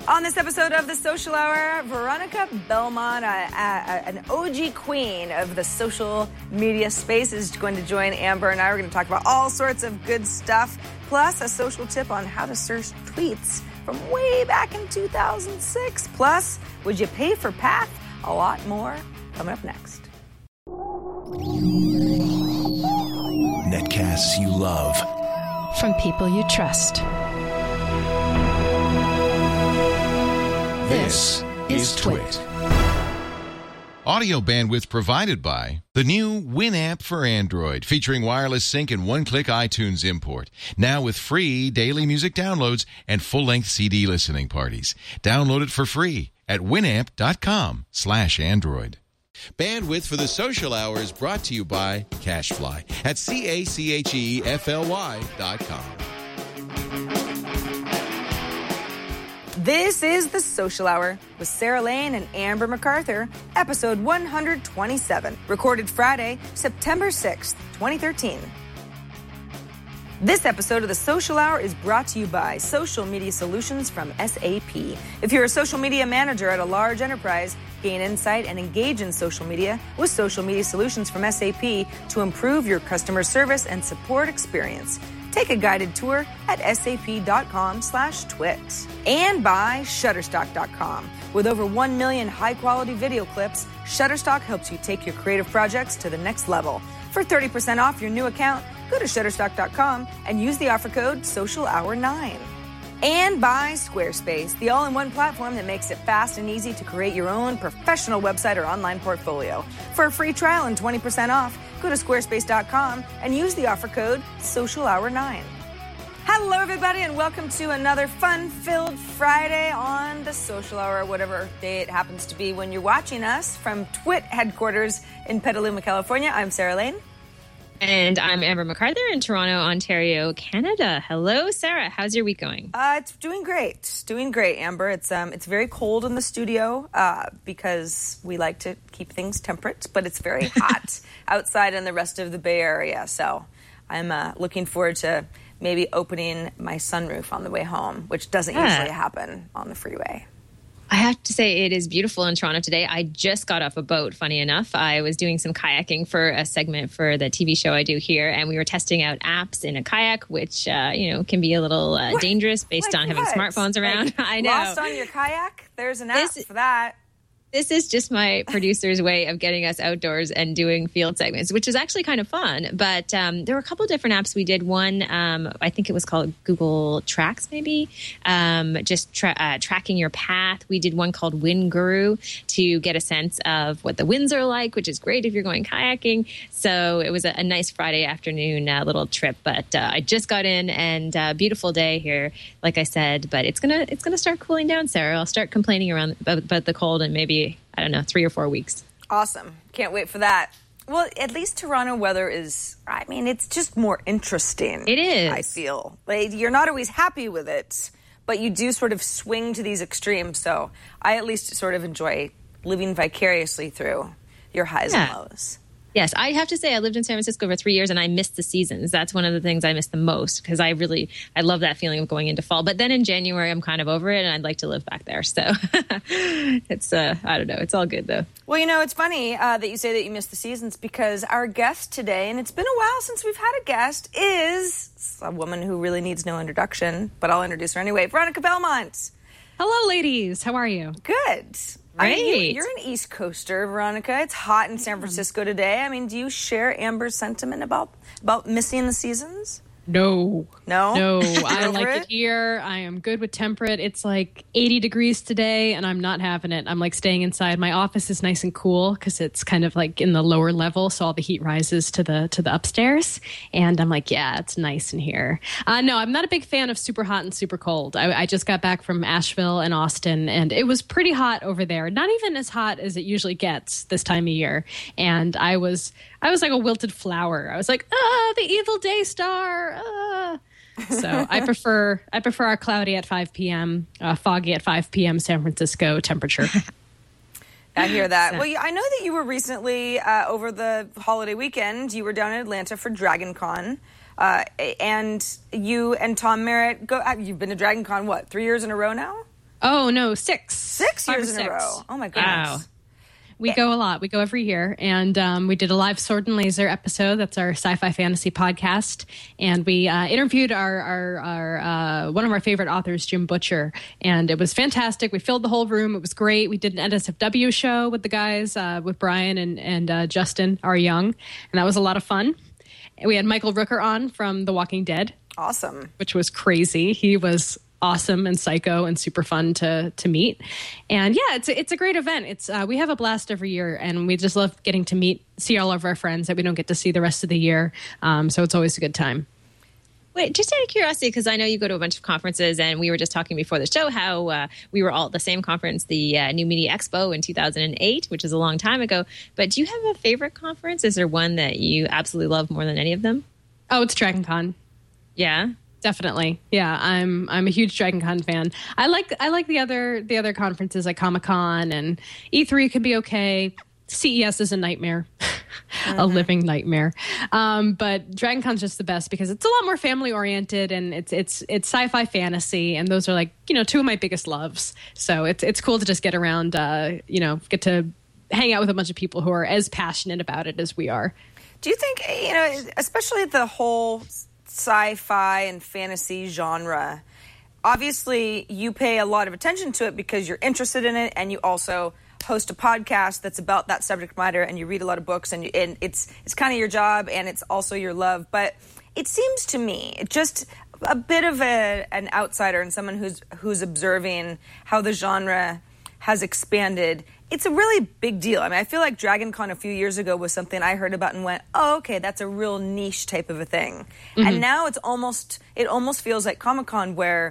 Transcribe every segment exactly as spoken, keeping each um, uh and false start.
On this episode of The Social Hour, Veronica Belmont, a, a, an O G queen of the social media space, is going to join Amber and I. We're going to talk about all sorts of good stuff, plus a social tip on how to search tweets from way back in two thousand six. Plus, would you pay for Path? A lot more coming up next. Netcasts you love. From people you trust. This is Twit. Audio bandwidth provided by the new Winamp for Android, featuring wireless sync and one-click iTunes import. Now with free daily music downloads and full-length C D listening parties. Download it for free at winamp.com slash Android. Bandwidth for the Social Hour is brought to you by CacheFly at C A C H E F L Y dot com. This is The Social Hour with Sarah Lane and Amber MacArthur, episode one hundred twenty-seven, recorded Friday, September sixth, twenty thirteen. This episode of The Social Hour is brought to you by Social Media Solutions from S A P. If you're a social media manager at a large enterprise, gain insight and engage in social media with Social Media Solutions from S A P to improve your customer service and support experience. Take a guided tour at sap.com slash twit. And by Shutterstock dot com. With over one million high-quality video clips, Shutterstock helps you take your creative projects to the next level. For thirty percent off your new account, go to Shutterstock dot com and use the offer code social hour nine. And by Squarespace, the all-in-one platform that makes it fast and easy to create your own professional website or online portfolio. For a free trial and twenty percent off, go to squarespace dot com and use the offer code social hour nine. Hello, everybody, and welcome to another fun-filled Friday on The Social Hour, whatever day it happens to be when you're watching us from Twit headquarters in Petaluma, California. I'm Sarah Lane. And I'm Amber MacArthur in Toronto, Ontario, Canada. Hello, Sarah. How's your week going? Uh, it's doing great. Doing great, Amber. It's um, it's very cold in the studio uh, because we like to keep things temperate, but it's very hot outside in the rest of the Bay Area. So I'm uh, looking forward to maybe opening my sunroof on the way home, which doesn't yeah. usually happen on the freeway. I have to say it is beautiful in Toronto today. I just got off a boat, funny enough. I was doing some kayaking for a segment for the T V show I do here, and we were testing out apps in a kayak, which, uh, you know, can be a little uh, dangerous based like on what? having smartphones around. Like, I know. Lost on your kayak? There's an app this, for that. This is just my producer's way of getting us outdoors and doing field segments, which is actually kind of fun. But um, there were a couple of different apps we did. One, um, I think it was called Google Tracks, maybe, um, just tra- uh, tracking your path. We did one called Wind Guru to get a sense of what the winds are like, which is great if you're going kayaking. So it was a, a nice Friday afternoon uh, little trip. But uh, I just got in, and uh, beautiful day here, like I said. But it's gonna it's gonna start cooling down, Sarah. I'll start complaining around about, about the cold, and maybe I don't know, three or four weeks. Awesome. Can't wait for that. Well, at least Toronto weather is, I mean, it's just more interesting. It is. I feel. Like, you're not always happy with it, but you do sort of swing to these extremes. So I at least sort of enjoy living vicariously through your highs yeah. and lows. Yes, I have to say I lived in San Francisco for three years and I missed the seasons. That's one of the things I miss the most because I really, I love that feeling of going into fall. But then in January, I'm kind of over it and I'd like to live back there. So it's, uh, I don't know, it's all good though. Well, you know, it's funny uh, that you say that you miss the seasons because our guest today, and it's been a while since we've had a guest, is a woman who really needs no introduction, but I'll introduce her anyway. Veronica Belmont. Hello, ladies. How are you? Good. Great. I mean, you're an East Coaster, Veronica. It's hot in San Francisco today. I mean, do you share Amber's sentiment about about missing the seasons? No. No? No. I Over like it? it here. I am good with temperate. It's like eighty degrees today, and I'm not having it. I'm like staying inside. My office is nice and cool because it's kind of like in the lower level, so all the heat rises to the to the upstairs. And I'm like, yeah, it's nice in here. Uh, no, I'm not a big fan of super hot and super cold. I, I just got back from Asheville and Austin, and it was pretty hot over there. Not even as hot as it usually gets this time of year. And I was I was like a wilted flower. I was like, ah, the evil day star. Ah. So I prefer I prefer our cloudy at five p.m., uh, foggy at five p.m. San Francisco temperature. I hear that. Well, I know that you were recently, uh, over the holiday weekend, you were down in Atlanta for Dragon Con. Uh, and you and Tom Merritt, go. You've been to Dragon Con, what, three years in a row now? Oh, no, six. Six Five years or in a six. row. Oh, my goodness. Wow. We go a lot. We go every year. And um, we did a live Sword and Laser episode. That's our sci-fi fantasy podcast. And we uh, interviewed our, our, our uh, one of our favorite authors, Jim Butcher. And it was fantastic. We filled the whole room. It was great. We did an N S F W show with the guys, uh, with Brian and, and uh, Justin R. Young. And that was a lot of fun. And we had Michael Rooker on from The Walking Dead. Awesome. Which was crazy. He was awesome and psycho and super fun to to meet. And yeah, it's a, it's a great event. It's uh, we have a blast every year, and we just love getting to meet, see all of our friends that we don't get to see the rest of the year. Um, so it's always a good time. Wait, just out of curiosity, because I know you go to a bunch of conferences, and we were just talking before the show how uh, we were all at the same conference, the uh, New Media Expo in two thousand eight, which is a long time ago. But do you have a favorite conference? Is there one that you absolutely love more than any of them? Oh, it's Dragon Con. Yeah. Definitely. Yeah, I'm I'm a huge Dragon Con fan. I like I like the other the other conferences like Comic-Con and E three could be okay. C E S is a nightmare. Mm-hmm. A living nightmare. Um, but Dragon Con's just the best because it's a lot more family oriented and it's it's it's sci-fi fantasy, and those are like, you know, two of my biggest loves. So it's it's cool to just get around uh, you know, get to hang out with a bunch of people who are as passionate about it as we are. Do you think, you know, especially the whole sci-fi and fantasy genre, obviously you pay a lot of attention to it because you're interested in it, and you also host a podcast that's about that subject matter, and you read a lot of books, and, you, and it's it's kind of your job, and it's also your love. But it seems to me, just a bit of a, an outsider and someone who's who's observing how the genre has expanded, it's a really big deal. I mean, I feel like Dragon Con a few years ago was something I heard about and went, oh, okay, that's a real niche type of a thing. Mm-hmm. And now it's almost, it almost feels like Comic-Con, where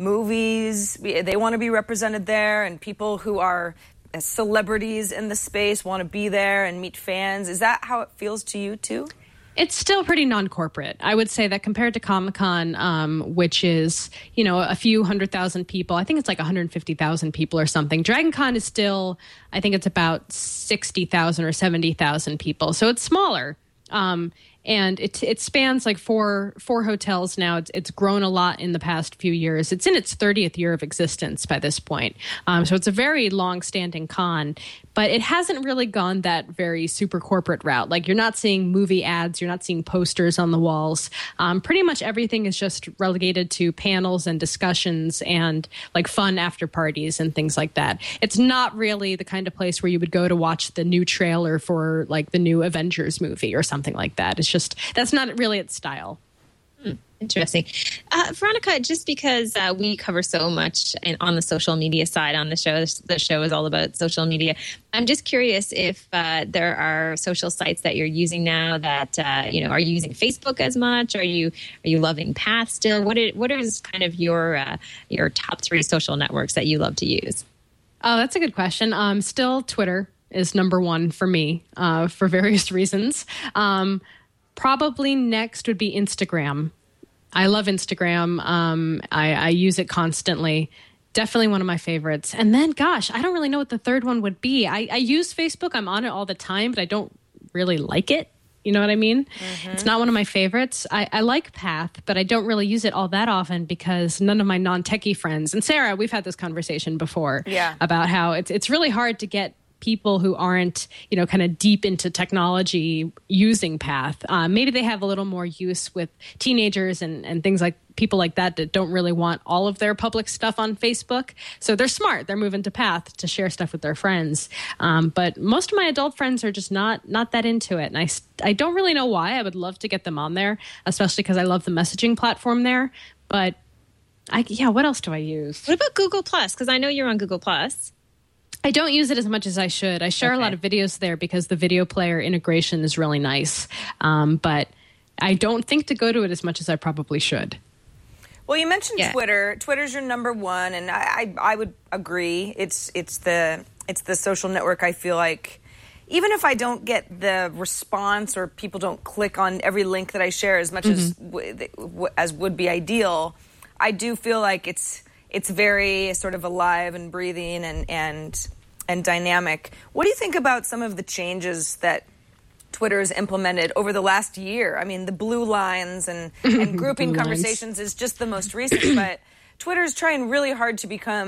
movies, they want to be represented there, and people who are celebrities in the space want to be there and meet fans. Is that how it feels to you too? It's still pretty non-corporate. I would say that compared to Comic-Con, um, which is, you know, a few hundred thousand people, I think it's like one hundred fifty thousand people or something. Dragon Con is still, I think it's about sixty thousand or seventy thousand people. So it's smaller. Um, and it it spans like four four hotels now. It's, it's grown a lot in the past few years. It's in its thirtieth year of existence by this point. Um, so it's a very long-standing con, but it hasn't really gone that very super corporate route. Like, you're not seeing movie ads, you're not seeing posters on the walls. Um, pretty much everything is just relegated to panels and discussions and like fun after parties and things like that. It's not really the kind of place where you would go to watch the new trailer for like the new Avengers movie or something like that. It's just, that's not really its style. Hmm, interesting. Uh, Veronica, just because uh, we cover so much in, on the social media side on the show, the show is all about social media. I'm just curious if uh, there are social sites that you're using now that, uh, you know, are you using Facebook as much? Are you are you loving Path still? What is, what is kind of your, uh, your top three social networks that you love to use? Oh, that's a good question. Um, still, Twitter is number one for me uh, for various reasons. Um, probably next would be Instagram. I love Instagram. Um, I, I use it constantly. Definitely one of my favorites. And then, gosh, I don't really know what the third one would be. I, I use Facebook. I'm on it all the time, but I don't really like it. You know what I mean? Mm-hmm. It's not one of my favorites. I, I like Path, but I don't really use it all that often because none of my non-techie friends, and Sarah, we've had this conversation before yeah. about how it's it's really hard to get people who aren't, you know, kind of deep into technology using Path. Uh, maybe they have a little more use with teenagers and, and things like people like that that don't really want all of their public stuff on Facebook. So they're smart. They're moving to Path to share stuff with their friends. Um, but most of my adult friends are just not not that into it. And I, I don't really know why. I would love to get them on there, especially because I love the messaging platform there. But I, yeah, what else do I use? What about Google Plus? Because I know you're on Google Plus. I don't use it as much as I should. I share okay. a lot of videos there because the video player integration is really nice. Um, but I don't think to go to it as much as I probably should. Well, you mentioned yeah. Twitter. Twitter's your number one, and I, I, I would agree. It's it's the it's the social network I feel like, even if I don't get the response or people don't click on every link that I share as much mm-hmm. as w- w- as would be ideal, I do feel like it's it's very sort of alive and breathing and and and dynamic. What do you think about some of the changes that Twitter has implemented over the last year? I mean, the blue lines and, and grouping conversations is just the most recent, but Twitter's trying really hard to become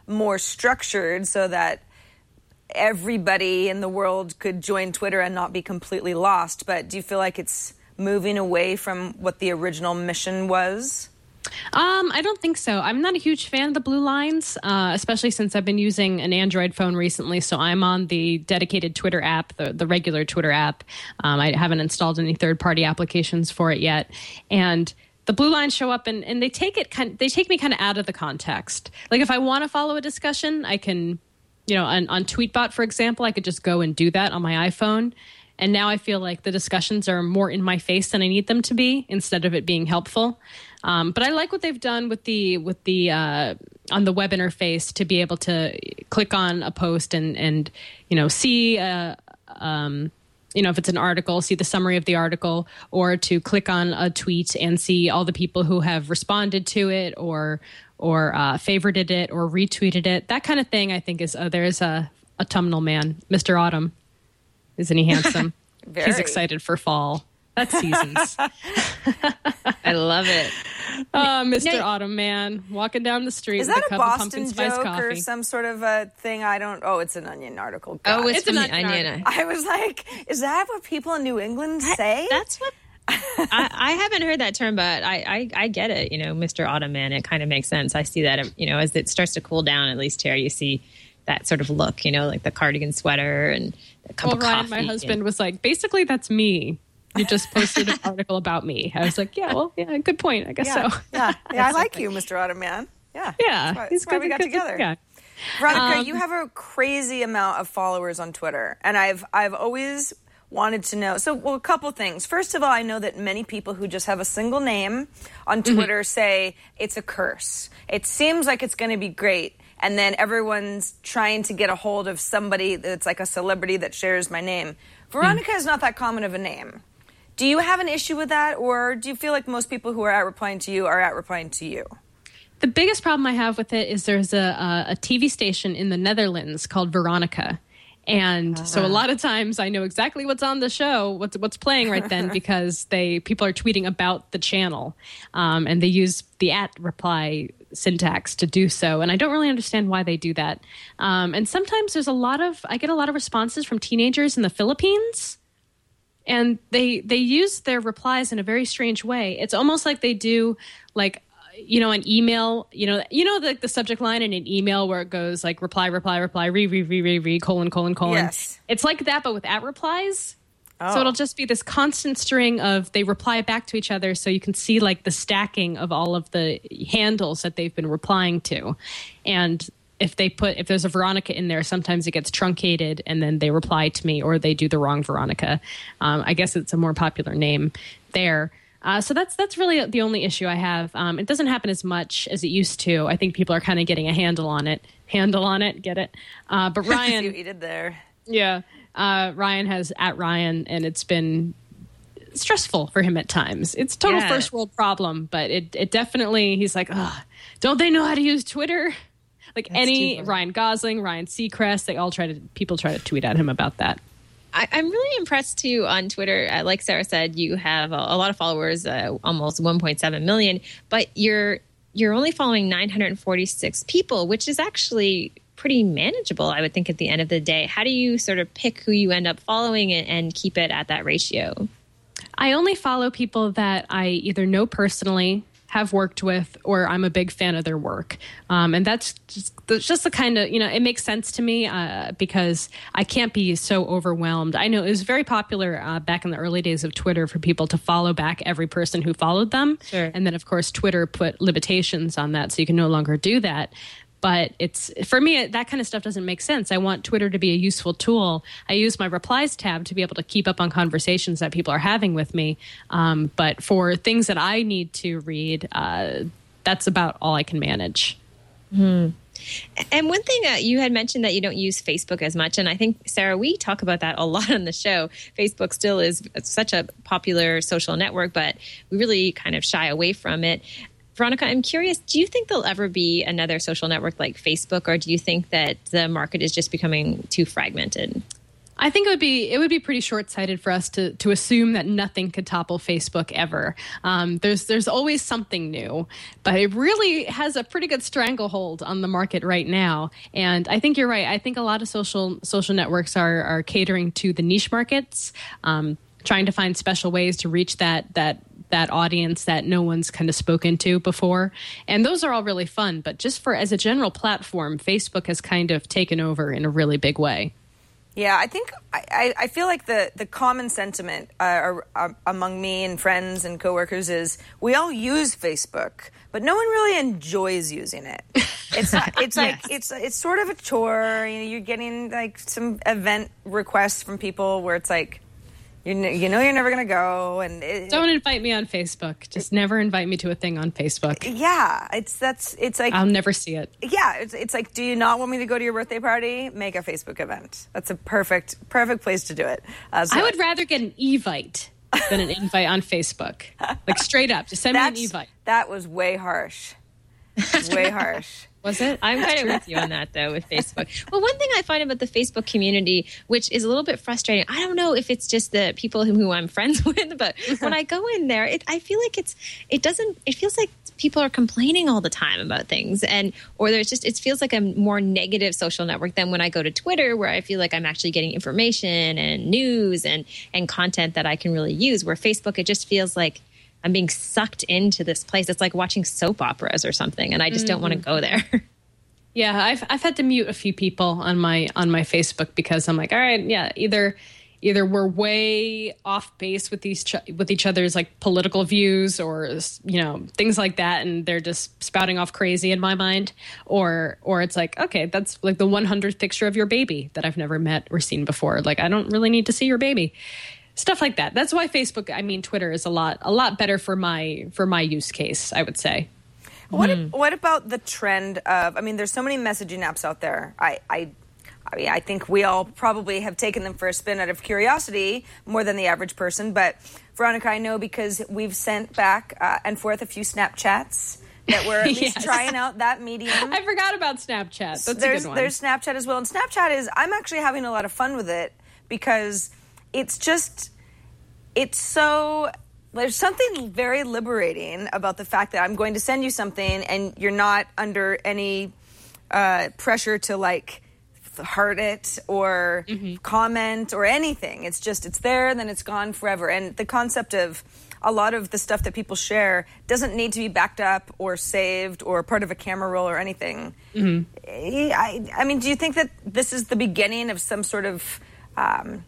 more structured so that everybody in the world could join Twitter and not be completely lost. But do you feel like it's moving away from what the original mission was? Um, I don't think so. I'm not a huge fan of the blue lines, uh, especially since I've been using an Android phone recently. So I'm on the dedicated Twitter app, the, the regular Twitter app. Um, I haven't installed any third-party applications for it yet. And the blue lines show up and, and they take it kind they take me kind of out of the context. Like if I want to follow a discussion, I can, you know, on, on Tweetbot, for example, I could just go and do that on my iPhone. And now I feel like the discussions are more in my face than I need them to be, instead of it being helpful. Um, but I like what they've done with the with the uh, on the web interface to be able to click on a post and and you know see uh, um, you know if it's an article, see the summary of the article, or to click on a tweet and see all the people who have responded to it or or uh, favorited it or retweeted it. That kind of thing, I think, is uh, there's a autumnal man, Mister Autumn. Isn't he handsome? Very. He's excited for fall. That's seasons. I love it. Oh, Mister Now, Autumn Man, walking down the street Is with that a a cup Boston of pumpkin spice joke coffee. or some sort of a thing? I don't. Oh, it's an Onion article. God. Oh, it's, It's from an the Onion Onion. I was like, is that what people in New England say? That's what I, I haven't heard that term, but I, I, I get it. You know, Mister Autumn Man, it kind of makes sense. I see that, you know, as it starts to cool down, at least here, you see that sort of look, you know, like the cardigan sweater and a cup Well, of Ryan, coffee. my husband, and, was like, basically, that's me. You just posted an article about me. I was like, yeah, well, yeah, good point. I guess yeah, so. yeah, yeah. I like you, Mister Autumn Man. Yeah, Yeah, That's why, he's that's why good. we got good together. Yeah. Veronica, Um, you have a crazy amount of followers on Twitter, and I've I've always wanted to know. So, well, a couple things. First of all, I know that many people who just have a single name on Twitter mm-hmm. say it's a curse. It seems like it's going to be great, and then everyone's trying to get a hold of somebody that's like a celebrity that shares my name. Veronica mm. is not that common of a name. Do you have an issue with that, or do you feel like most people who are at replying to you are at replying to you? The biggest problem I have with it is there's a, a, a T V station in the Netherlands called Veronica. And uh-huh. so a lot of times I know exactly what's on the show, what's what's playing right then, because they people are tweeting about the channel, um, and they use the at reply syntax to do so. And I don't really understand why they do that. Um, and sometimes there's a lot of I get a lot of responses from teenagers in the Philippines. And they they use their replies in a very strange way. It's almost like they do like, you know, an email, you know, you know, the, the subject line in an email where it goes like reply, reply, reply, re, re, re, re, re, colon, colon, colon. Yes. It's like that, but with at replies. Oh. So it'll just be this constant string of they reply back to each other. So you can see like the stacking of all of the handles that they've been replying to. And if they put, if there's a Veronica in there, sometimes it gets truncated and then they reply to me, or they do the wrong Veronica. Um, I guess it's a more popular name there. Uh, so that's that's really the only issue I have. Um, it doesn't happen as much as it used to. I think people are kind of getting a handle on it. Handle on it, get it? Uh, but Ryan, you eat it there. Yeah, uh, Ryan has at Ryan, and it's been stressful for him at times. It's a total yeah. first world problem, but it it definitely. He's like, oh, don't they know how to use Twitter? Like That's any Ryan Gosling, Ryan Seacrest, they all try to people try to tweet at him about that. I, I'm really impressed too on Twitter. Uh, like Sarah said, you have a, a lot of followers, uh, almost one point seven million, but you're you're only following nine hundred forty-six people, which is actually pretty manageable, I would think, at the end of the day. How do you sort of pick who you end up following and, and keep it at that ratio? I only follow people that I either know personally, have worked with, or I'm a big fan of their work. Um, and that's just, that's just the kind of, you know, it makes sense to me uh, because I can't be so overwhelmed. I know it was very popular uh, back in the early days of Twitter for people to follow back every person who followed them. Sure. And then, of course, Twitter put limitations on that, so you can no longer do that. But it's for me, that kind of stuff doesn't make sense. I want Twitter to be a useful tool. I use my replies tab to be able to keep up on conversations that people are having with me. Um, but for things that I need to read, uh, that's about all I can manage. Hmm. And one thing uh, you had mentioned that you don't use Facebook as much. And I think, Sarah, we talk about that a lot on the show. Facebook still is such a popular social network, but we really kind of shy away from it. Veronica, I'm curious, do you think there'll ever be another social network like Facebook, or do you think that the market is just becoming too fragmented? I think it would be it would be pretty short-sighted for us to to assume that nothing could topple Facebook ever. Um, there's there's always something new, but it really has a pretty good stranglehold on the market right now. And I think you're right. I think a lot of social social networks are are catering to the niche markets, um, trying to find special ways to reach that that that audience that no one's kind of spoken to before. And those are all really fun. But just for as a general platform, Facebook has kind of taken over in a really big way. Yeah, I think I, I feel like the, the common sentiment uh, are, are among me and friends and coworkers is we all use Facebook, but no one really enjoys using it. It's not, it's like Yes. it's it's sort of a chore. You know, you're getting like some event requests from people where it's like you know, you know you're never gonna go, and it, Don't invite me on Facebook. Just never invite me to a thing on Facebook. yeah, it's that's it's like I'll never see it. yeah, it's it's like, do you not want me to go to your birthday party? Make a Facebook event. That's a perfect perfect place to do it. Uh, so I would rather get an Evite than an invite on Facebook. Like straight up, just send me an that's Evite. that was way harsh. Way harsh. Was it? I'm kind of with you on that, though, with Facebook. Well, one thing I find about the Facebook community, which is a little bit frustrating, I don't know if it's just the people who, who I'm friends with, but when I go in there, it, I feel like it's, it doesn't, it feels like people are complaining all the time about things. And, or there's just, it feels like a more negative social network than when I go to Twitter, where I feel like I'm actually getting information and news and, and content that I can really use. Where Facebook, it just feels like I'm being sucked into this place. It's like watching soap operas or something, and I just mm-hmm. don't want to go there. Yeah, I've I've had to mute a few people on my on my Facebook because I'm like, all right, yeah, either either we're way off base with these ch- with each other's like political views or you know things like that, and they're just spouting off crazy in my mind, or or it's like, okay, that's like the one hundredth picture of your baby that I've never met or seen before. Like, I don't really need to see your baby. Stuff like that. That's why Facebook, I mean, Twitter is a lot, a lot better for my, for my use case, I would say. What, mm. what about the trend of, I mean, there's so many messaging apps out there. I, I, I mean, I think we all probably have taken them for a spin out of curiosity more than the average person. But Veronica, I know because we've sent back uh, and forth a few Snapchats that we're at least yes. trying out that medium. I forgot about Snapchat. That's there's, a good one. There's Snapchat as well. And Snapchat is, I'm actually having a lot of fun with it because it's just, it's so, there's something very liberating about the fact that I'm going to send you something and you're not under any uh, pressure to like heart it or mm-hmm. comment or anything. It's just, it's there and then it's gone forever. And the concept of a lot of the stuff that people share doesn't need to be backed up or saved or part of a camera roll or anything. Mm-hmm. I, I mean, do you think that this is the beginning of some sort of um,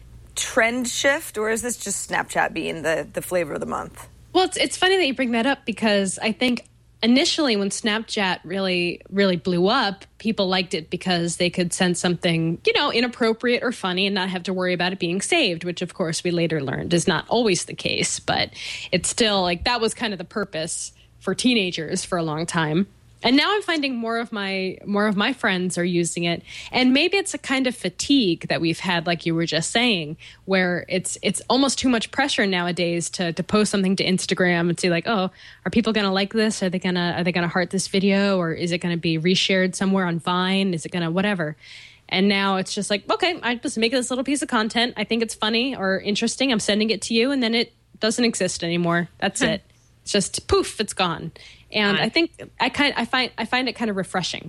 trend shift, or is this just Snapchat being the, the flavor of the month? Well, it's it's funny that you bring that up because I think initially when Snapchat really, really blew up, people liked it because they could send something, you know, inappropriate or funny and not have to worry about it being saved, which of course we later learned is not always the case, but it's still like that was kind of the purpose for teenagers for a long time. And now I'm finding more of my more of my friends are using it, and maybe it's a kind of fatigue that we've had, like you were just saying, where it's it's almost too much pressure nowadays to to post something to Instagram and say like, oh, are people going to like this? Are they gonna are they gonna heart this video, or is it going to be reshared somewhere on Vine? Is it going to whatever? And now it's just like, okay, I just make this little piece of content. I think it's funny or interesting. I'm sending it to you, and then it doesn't exist anymore. That's it. It's just poof, it's gone. And I think I kind I find I find it kind of refreshing.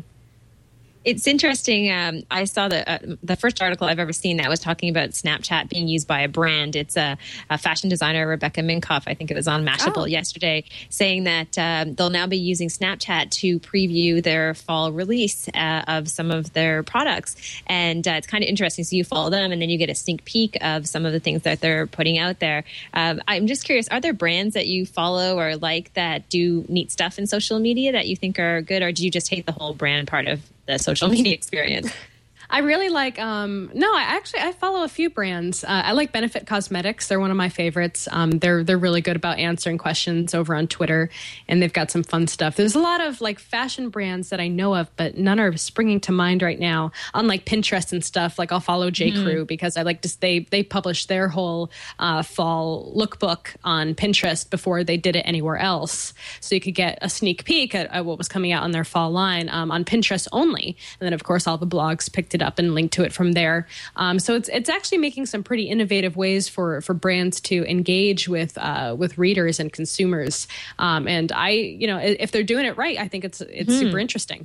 It's interesting. Um, I saw the uh, the first article I've ever seen that was talking about Snapchat being used by a brand. It's a, a fashion designer, Rebecca Minkoff. I think it was on Mashable oh. yesterday, saying that um, they'll now be using Snapchat to preview their fall release uh, of some of their products. And uh, it's kind of interesting. So you follow them, and then you get a sneak peek of some of the things that they're putting out there. Um, I'm just curious, are there brands that you follow or like that do neat stuff in social media that you think are good, or do you just hate the whole brand part of the social media experience? I really like, um, no, I actually, I follow a few brands. Uh, I like Benefit Cosmetics. They're one of my favorites. Um, they're, they're really good about answering questions over on Twitter, and they've got some fun stuff. There's a lot of like fashion brands that I know of, but none are springing to mind right now. On like Pinterest and stuff, like I'll follow J. Mm-hmm. Crew because I like to, they, they publish their whole uh, fall lookbook on Pinterest before they did it anywhere else. So you could get a sneak peek at, at what was coming out on their fall line um, on Pinterest only. And then of course all the blogs picked it up and link to it from there. Um, so it's it's actually making some pretty innovative ways for for brands to engage with uh, with readers and consumers. Um, and I, you know, if they're doing it right, I think it's it's mm-hmm. super interesting.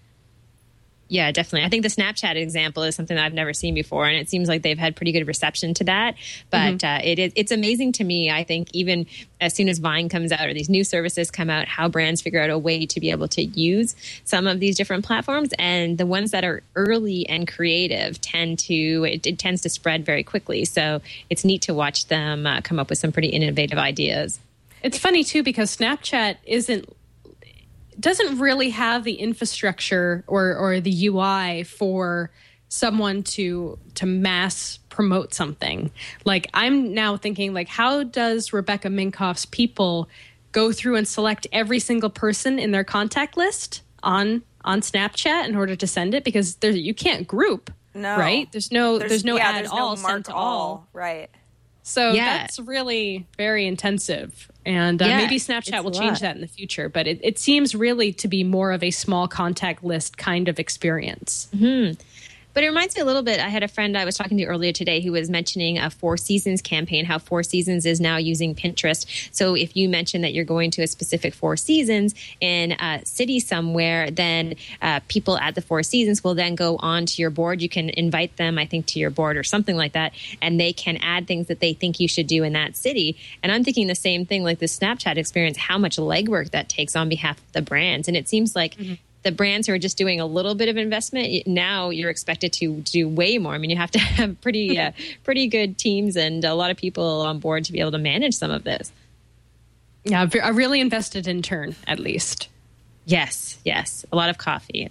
Yeah, definitely. I think the Snapchat example is something that I've never seen before, and it seems like they've had pretty good reception to that. But mm-hmm. uh, it is it's amazing to me, I think, even as soon as Vine comes out or these new services come out, how brands figure out a way to be able to use some of these different platforms. And the ones that are early and creative tend to, it, it tends to spread very quickly. So it's neat to watch them uh, come up with some pretty innovative ideas. It's funny, too, because Snapchat isn't doesn't really have the infrastructure or or the U I for someone to to mass promote something. Like, I'm now thinking, like, how does Rebecca Minkoff's people go through and select every single person in their contact list on on Snapchat in order to send it? Because there, you can't group, no. right? There's no there's, there's no yeah, add there's all no mark sent to all. all. Right. So yeah. that's really very intensive. And uh, yeah, maybe Snapchat will change that in the future. But it, it seems really to be more of a small contact list kind of experience. Mm-hmm. But it reminds me a little bit. I had a friend I was talking to earlier today who was mentioning a Four Seasons campaign, how Four Seasons is now using Pinterest. So if you mention that you're going to a specific Four Seasons in a city somewhere, then uh, people at the Four Seasons will then go on to your board. You can invite them, I think, to your board or something like that, and they can add things that they think you should do in that city. And I'm thinking the same thing, like the Snapchat experience, how much legwork that takes on behalf of the brands. And it seems like mm-hmm. the brands who are just doing a little bit of investment, now you're expected to do way more. I mean, you have to have pretty uh, pretty good teams and a lot of people on board to be able to manage some of this. Yeah, a really invested intern, at least. Yes, yes. A lot of coffee.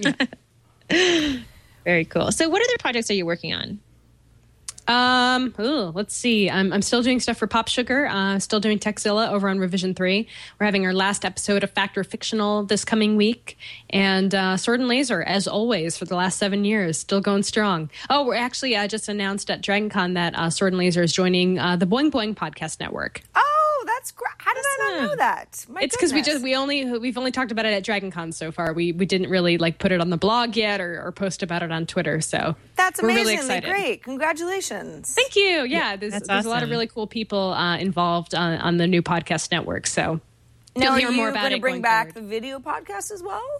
Yeah. Very cool. So what other projects are you working on? Um, ooh, let's see. I'm, I'm still doing stuff for Pop Sugar, uh, still doing Techzilla over on Revision three. We're having our last episode of Fact or Fictional this coming week. And uh, Sword and Laser, as always, for the last seven years, still going strong. Oh, we're actually uh, just announced at DragonCon that uh, Sword and Laser is joining uh, the Boing Boing Podcast Network. Oh, that's great. How did I not know that? My it's because we just we only we've only talked about it at DragonCon so far. We we didn't really like put it on the blog yet or, or post about it on Twitter. So that's we're amazingly really excited. Great. Congratulations. Thank you. Yeah, there's, that's there's awesome. a lot of really cool people uh, involved on, on the new podcast network. So now, you'll are hear you more about going to it bring going back forward. the video podcast as well?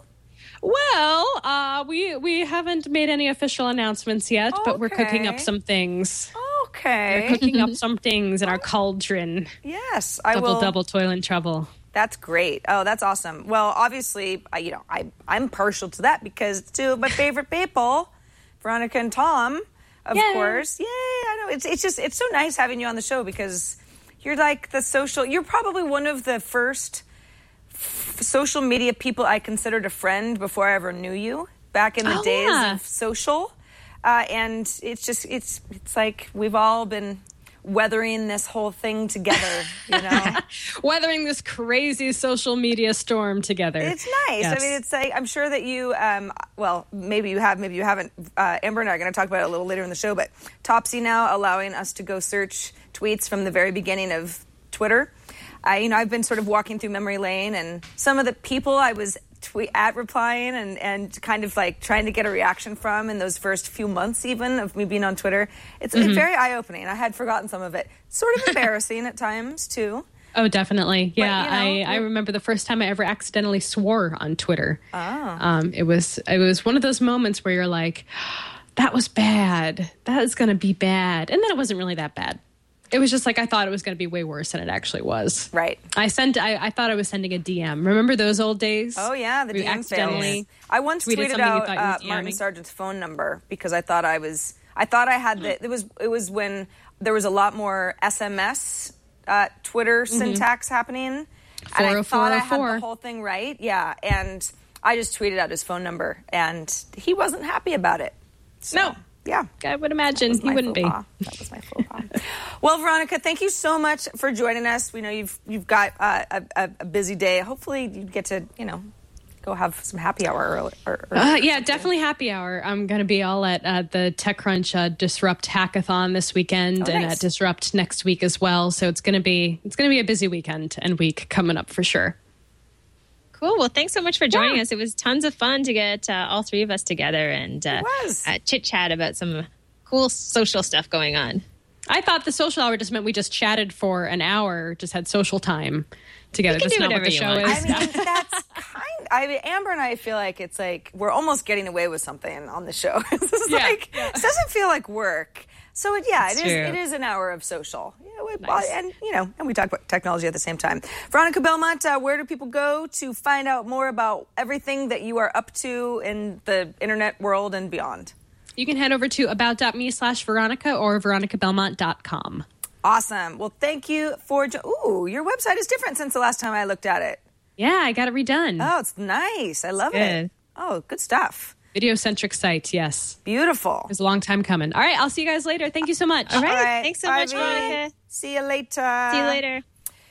Well, uh, we we haven't made any official announcements yet, but we're cooking up Okay. some things. Okay. We're cooking up some things in our cauldron. Yes, I double will. double toil and trouble. That's great. Oh, that's awesome. Well, obviously, I, you know, I I'm partial to that because it's two of my favorite people, Veronica and Tom, of Yay. course. Yay! I know it's it's just it's so nice having you on the show because you're like the social. You're probably one of the first f- social media people I considered a friend before I ever knew you. Back in the Oh, days yeah. of social, uh, and it's just it's it's like we've all been weathering this whole thing together, you know. Weathering this crazy social media storm together. It's nice. Yes. I mean, it's like, I'm sure that you, um, well, maybe you have, maybe you haven't. Uh, Amber and I are going to talk about it a little later in the show, but Topsy now allowing us to go search tweets from the very beginning of Twitter. I, you know, I've been sort of walking through memory lane, and some of the people I was tweet at replying and, and kind of like trying to get a reaction from in those first few months even of me being on Twitter, it's Mm-hmm. very eye-opening. I had forgotten some of it. Sort of embarrassing at times, too. Oh, definitely. Yeah, you know, I, I you're- remember the first time I ever accidentally swore on Twitter. Oh. Um, it was it was one of those moments where you're like, that was bad. That is going to be bad. And then it wasn't really that bad. It was just like I thought it was going to be way worse than it actually was. Right. I sent. I, I thought I was sending a D M. Remember those old days? Oh, yeah, the We D M accidentally fails. I once tweeted tweeted, something you out thought you uh, were Martin DMing. Sargent's phone number because I thought I was, I thought I had the, it was, it was when there was a lot more S M S, uh, Twitter syntax happening. And I thought I had the whole thing right. Yeah. And I just tweeted out his phone number and he wasn't happy about it. So, No. Yeah. I would imagine he my wouldn't faux be. pas. That was my faux pas. Well, Veronica, thank you so much for joining us. We know you've you've got uh, a, a, a busy day. Hopefully, you get to you know go have some happy hour. Or, or, or Uh, yeah, definitely happy hour. I'm going to be all at uh, the TechCrunch uh, Disrupt Hackathon this weekend Oh, and nice. at Disrupt next week as well. So it's going to be it's going to be a busy weekend and week coming up for sure. Cool. Well, thanks so much for joining yeah. us. It was tons of fun to get uh, all three of us together and uh, uh, chit-chat about some cool social stuff going on. I thought the social hour just meant we just chatted for an hour, just had social time together. You can That's do not what the show want. is. I mean, that's kind I mean, Amber and I feel like it's like we're almost getting away with something on the show. This is Yeah. like, Yeah. this doesn't feel like work. So, it, yeah, That's it is, true. it is an hour of social. Yeah, we, Nice. And, you know, and we talk about technology at the same time. Veronica Belmont, uh, where do people go to find out more about everything that you are up to in the internet world and beyond? You can head over to about.me slash Veronica or veronica belmont dot com. Awesome. Well, thank you for... Jo- Ooh, your website is different since the last time I looked at it. Yeah, I got it redone. Oh, it's nice. I love good. it. Oh, good stuff. Video-centric site, yes. Beautiful. It was a long time coming. All right, I'll see you guys later. Thank you so much. All right. All right. Thanks so Bye, much, Vee. Veronica. See you later. See you later.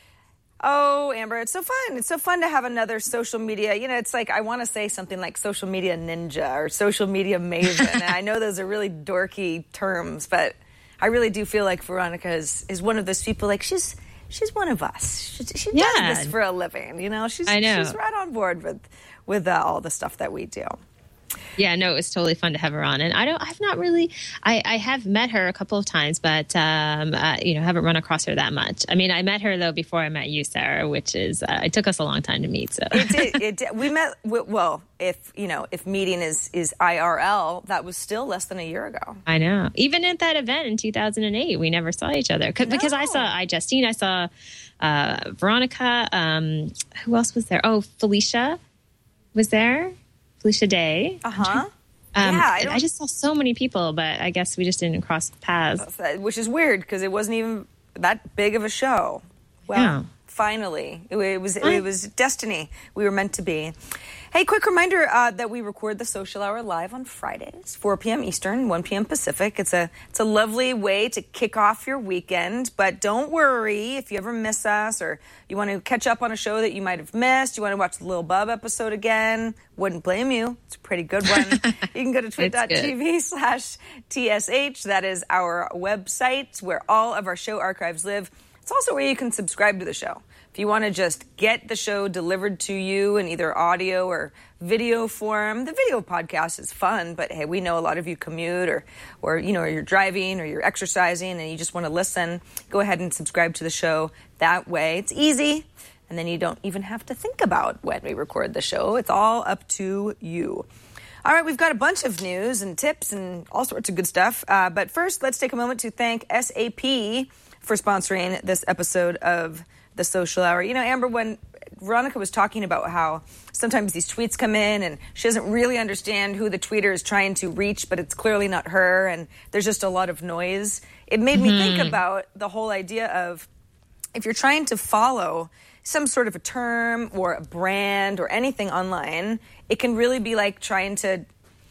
Oh, Amber, it's so fun. It's so fun to have another social media. You know, it's like I want to say something like social media ninja or social media maven. And I know those are really dorky terms, but I really do feel like Veronica is, is one of those people. Like she's she's one of us. She, she Yeah. does this for a living. You know, she's I know. she's right on board with with uh, all the stuff that we do. Yeah, no, it was totally fun to have her on. And I don't, I've not really, I, I have met her a couple of times, but, um, uh, you know, haven't run across her that much. I mean, I met her, though, before I met you, Sarah, which is, uh, it took us a long time to meet. So It did. It did. We met. Well, if you know, if meeting is is I R L, that was still less than a year ago. I know. Even at that event in two thousand eight, we never saw each other. C- Because I saw I Justine, I saw uh, Veronica. Um, who else was there? Oh, Felicia was there. Felicia Day. Uh huh. Um, Yeah, I I, don't- I just saw so many people, but I guess we just didn't cross paths. Which is weird because it wasn't even that big of a show. Well, Yeah. finally, it, it was it was destiny. We were meant to be. Hey, quick reminder uh, that we record the Social Hour live on Fridays, four p.m. Eastern, one p.m. Pacific. It's a it's a lovely way to kick off your weekend. But don't worry if you ever miss us or you want to catch up on a show that you might have missed. You want to watch the Lil Bub episode again. Wouldn't blame you. It's a pretty good one. You can go to twit.tv slash TSH. That is our website where all of our show archives live. It's also where you can subscribe to the show. If you want to just get the show delivered to you in either audio or video form, the video podcast is fun, but hey, we know a lot of you commute or, or you know, or you're driving or you're exercising and you just want to listen. Go ahead and subscribe to the show that way. It's easy, and then you don't even have to think about when we record the show. It's all up to you. All right, we've got a bunch of news and tips and all sorts of good stuff. Uh, but first, let's take a moment to thank S A P for sponsoring this episode of The Social Hour. You know, Amber, when Veronica was talking about how sometimes these tweets come in and she doesn't really understand who the tweeter is trying to reach, but it's clearly not her, and there's just a lot of noise. It made me think about the whole idea of if you're trying to follow some sort of a term or a brand or anything online, it can really be like trying to,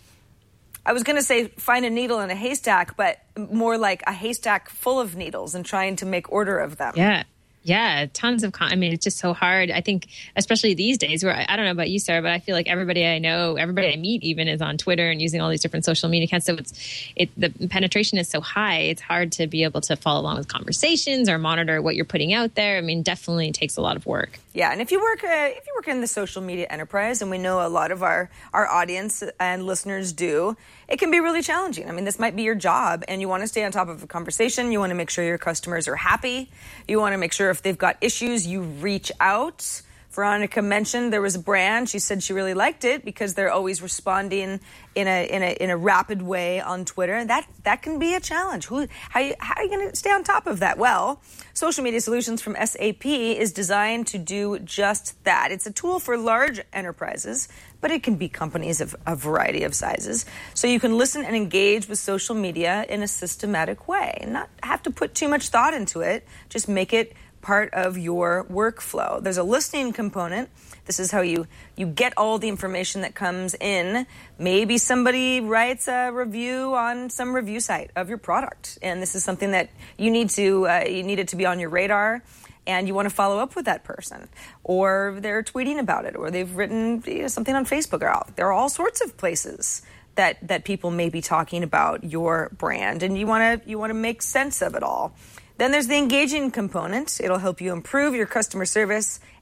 I was going to say find a needle in a haystack, but more like a haystack full of needles and trying to make order of them. Yeah. Yeah, tons of, con- I mean, it's just so hard. I think, especially these days where I, I don't know about you, Sarah, but I feel like everybody I know, everybody I meet even is on Twitter and using all these different social media accounts. So it's, it, the penetration is so high. It's hard to be able to follow along with conversations or monitor what you're putting out there. I mean, definitely takes a lot of work. Yeah, and if you work uh, if you work in the social media enterprise, and we know a lot of our, our audience and listeners do, it can be really challenging. I mean, this might be your job, and you want to stay on top of a conversation. You want to make sure your customers are happy. You want to make sure if they've got issues, you reach out. Veronica mentioned there was a brand. She said she really liked it because they're always responding in a in a in a rapid way on Twitter. That that can be a challenge. Who how you, how are you going to stay on top of that? Well, Social Media Solutions from S A P is designed to do just that. It's a tool for large enterprises, but it can be companies of a variety of sizes. So you can listen and engage with social media in a systematic way and not have to put too much thought into it. Just make it part of your workflow. There's a listening component. This is how you you get all the information that comes in. Maybe somebody writes a review on some review site of your product, and this is something that you need to uh, you need it to be on your radar, and you want to follow up with that person, or they're tweeting about it, or they've written you know, something on Facebook. Or there are all sorts of places that that people may be talking about your brand, and you want to you want to make sense of it all. Then there's the engaging component. It'll help you improve your customer service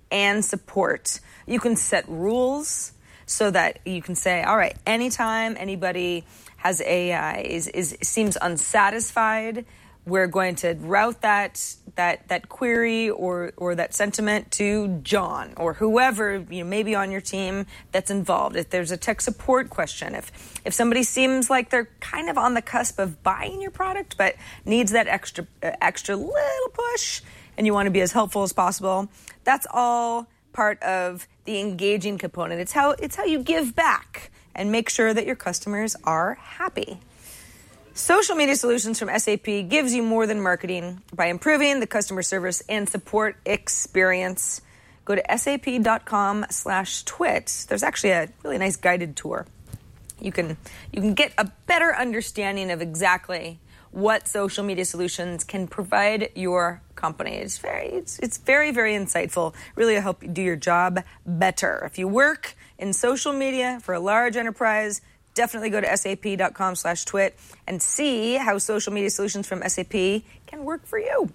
and support. You can set rules so that you can say, all right, anytime anybody has a uh, is, is seems unsatisfied, we're going to route that that that query or or that sentiment to John or whoever, you know, maybe on your team that's involved. If there's a tech support question, if if somebody seems like they're kind of on the cusp of buying your product but needs that extra uh, extra little push, and you want to be as helpful as possible, that's all part of the engaging component. It's how it's how you give back and make sure that your customers are happy. Social Media Solutions from S A P gives you more than marketing by improving the customer service and support experience. Go to sap.com slash twit. There's actually a really nice guided tour. You can you can get a better understanding of exactly what Social Media Solutions can provide your company. It's very it's, it's very, very insightful. Really help you do your job better. If you work in social media for a large enterprise, definitely go to sap.com slash twit and see how Social Media Solutions from S A P can work for you.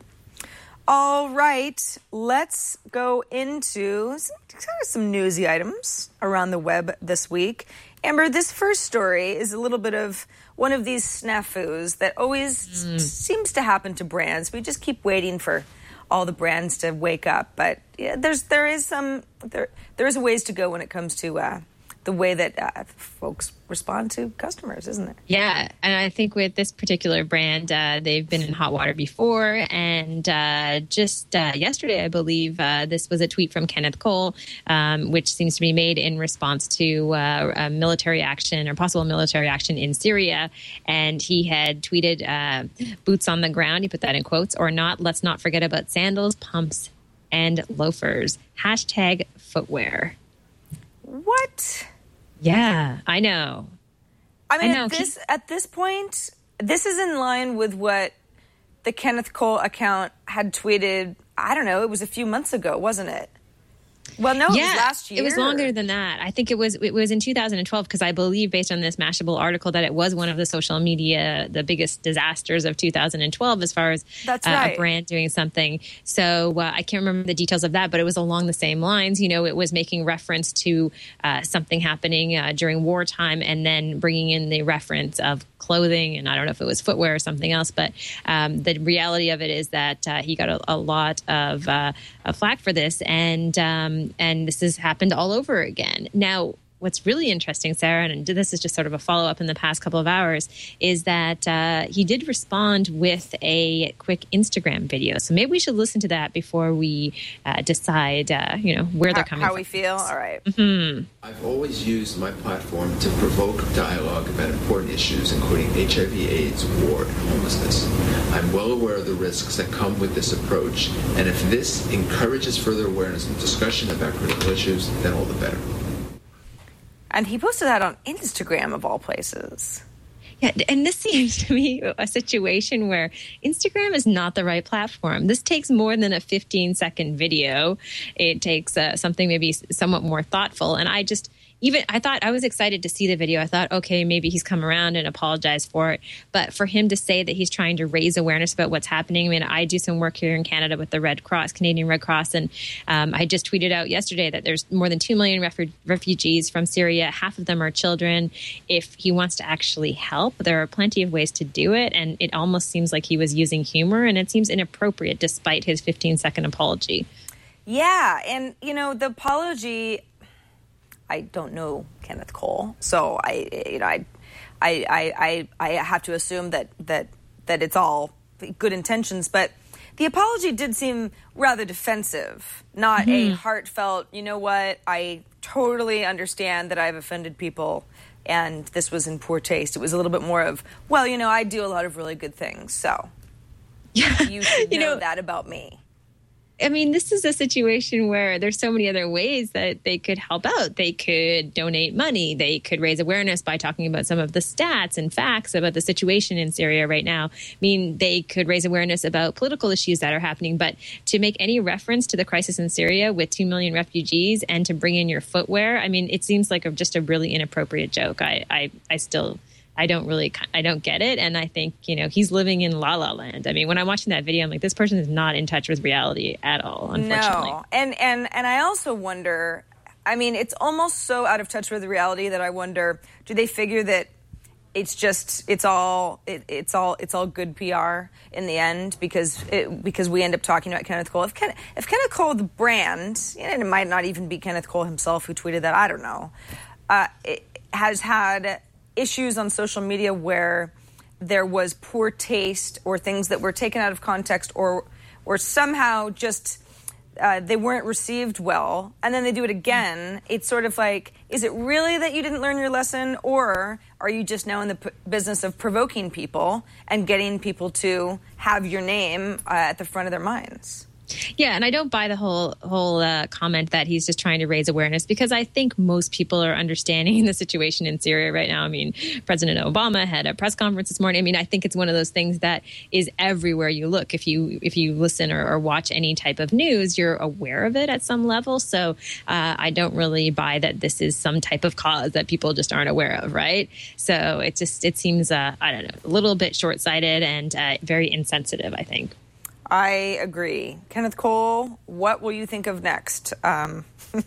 All right, let's go into some, kind of some newsy items around the web this week. Amber, this first story is a little bit of one of these snafus that always mm. s- seems to happen to brands. We just keep waiting for all the brands to wake up, but yeah, there's there is some there there is ways to go when it comes to uh, the way that uh, folks respond to customers, isn't it? Yeah, and I think with this particular brand, uh, they've been in hot water before, and uh, just uh, yesterday, I believe, uh, this was a tweet from Kenneth Cole, um, which seems to be made in response to uh, a military action or possible military action in Syria, and he had tweeted, uh, boots on the ground, he put that in quotes, or not, let's not forget about sandals, pumps, and loafers. Hashtag footwear. What? Yeah, I know. I mean, I know. At this at this point, this is in line with what the Kenneth Cole account had tweeted. I don't know. It was a few months ago, wasn't it? Well, no, yeah, it was last year. It was longer than that. I think it was it was in two thousand twelve because I believe, based on this Mashable article, that it was one of the social media, the biggest disasters of two thousand twelve as far as That's uh, right. a brand doing something. So uh, I can't remember the details of that, but it was along the same lines. You know, it was making reference to uh, something happening uh, during wartime and then bringing in the reference of clothing, and I don't know if it was footwear or something else, but um, the reality of it is that uh, he got a, a lot of, uh, of flack for this, and um, and this has happened all over again. Now, what's really interesting, Sarah, and this is just sort of a follow-up in the past couple of hours, is that uh, he did respond with a quick Instagram video. So maybe we should listen to that before we uh, decide, uh, you know, where how, they're coming how from. How we feel? All right. Mm-hmm. I've always used my platform to provoke dialogue about important issues, including H I V AIDS, war, and homelessness. I'm well aware of the risks that come with this approach, and if this encourages further awareness and discussion about critical issues, then all the better. And he posted that on Instagram, of all places. Yeah, and this seems to me a situation where Instagram is not the right platform. This takes more than a fifteen second video. It takes uh, something maybe somewhat more thoughtful. And I just, even, I thought, I was excited to see the video. I thought, okay, maybe he's come around and apologized for it. But for him to say that he's trying to raise awareness about what's happening, I mean, I do some work here in Canada with the Red Cross, Canadian Red Cross, and um, I just tweeted out yesterday that there's more than two million refu- refugees from Syria. Half of them are children. If he wants to actually help, there are plenty of ways to do it, and it almost seems like he was using humor, and it seems inappropriate despite his fifteen second apology. Yeah, and, you know, the apology... I don't know Kenneth Cole, so I, you know, I, I, I, I have to assume that that that it's all good intentions. But the apology did seem rather defensive, not mm-hmm. a heartfelt. You know what? I totally understand that I've offended people, and this was in poor taste. It was a little bit more of, well, you know, I do a lot of really good things, so yeah, you should know, you know that about me. I mean, this is a situation where there's so many other ways that they could help out. They could donate money. They could raise awareness by talking about some of the stats and facts about the situation in Syria right now. I mean, they could raise awareness about political issues that are happening. But to make any reference to the crisis in Syria with two million refugees and to bring in your footwear, I mean, it seems like a, just a really inappropriate joke. I, I, I still I don't really, I don't get it. And I think, you know, he's living in La La Land. I mean, when I'm watching that video, I'm like, this person is not in touch with reality at all, unfortunately. No. And, and, and I also wonder, I mean, it's almost so out of touch with reality that I wonder, do they figure that it's just, it's all, it, it's all, it's all good P R in the end because it, because we end up talking about Kenneth Cole. If, Ken, if Kenneth Cole, the brand, and it might not even be Kenneth Cole himself who tweeted that, I don't know, uh, it has had issues on social media where there was poor taste or things that were taken out of context or or somehow just uh, they weren't received well, and then they do it again. It's sort of like, is it really that you didn't learn your lesson, or are you just now in the p- business of provoking people and getting people to have your name uh, at the front of their minds? Yeah, and I don't buy the whole whole uh, comment that he's just trying to raise awareness, because I think most people are understanding the situation in Syria right now. I mean, President Obama had a press conference this morning. I mean, I think it's one of those things that is everywhere you look. If you if you listen or, or watch any type of news, you're aware of it at some level. So uh, I don't really buy that this is some type of cause that people just aren't aware of, right? So it just it seems uh, I don't know, a little bit short-sighted and uh, very insensitive, I think. I agree. Kenneth Cole, what will you think of next? Um,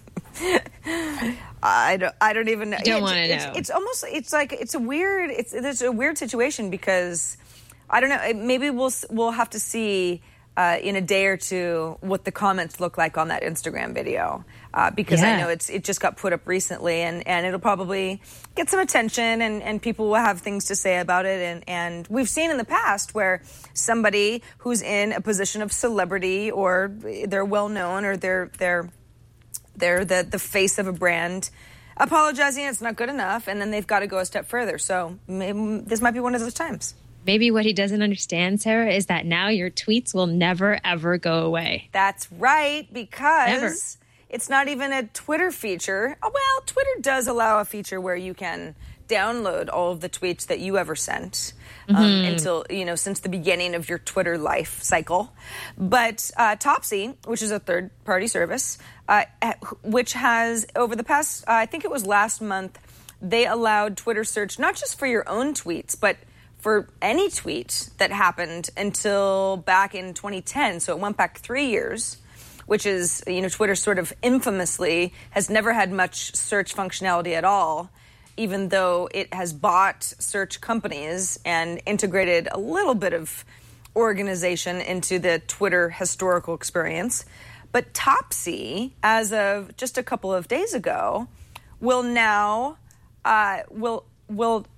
I don't. I don't even know. Don't want to know. It's, it's almost. It's like it's a weird. It's there's a weird situation because I don't know. Maybe we'll we'll have to see uh, in a day or two what the comments look like on that Instagram video uh, because yeah. I know it's it just got put up recently and, and it'll probably get some attention and, and people will have things to say about it and, and we've seen in the past where somebody who's in a position of celebrity or they're well known or they're they're they're the, the face of a brand apologizing it's not good enough and then they've got to go a step further. So maybe this might be one of those times. Maybe what he doesn't understand, Sarah, is that now your tweets will never, ever go away. That's right, because Never. It's not even a Twitter feature. Oh, well, Twitter does allow a feature where you can download all of the tweets that you ever sent um, mm-hmm. until, you know, since the beginning of your Twitter life cycle. But uh, Topsy, which is a third-party service, uh, which has, over the past, uh, I think it was last month, they allowed Twitter search not just for your own tweets, but for any tweet that happened until back in twenty ten. So it went back three years, which is, you know, Twitter sort of infamously has never had much search functionality at all, even though it has bought search companies and integrated a little bit of organization into the Twitter historical experience. But Topsy, as of just a couple of days ago, will now, uh, will, will,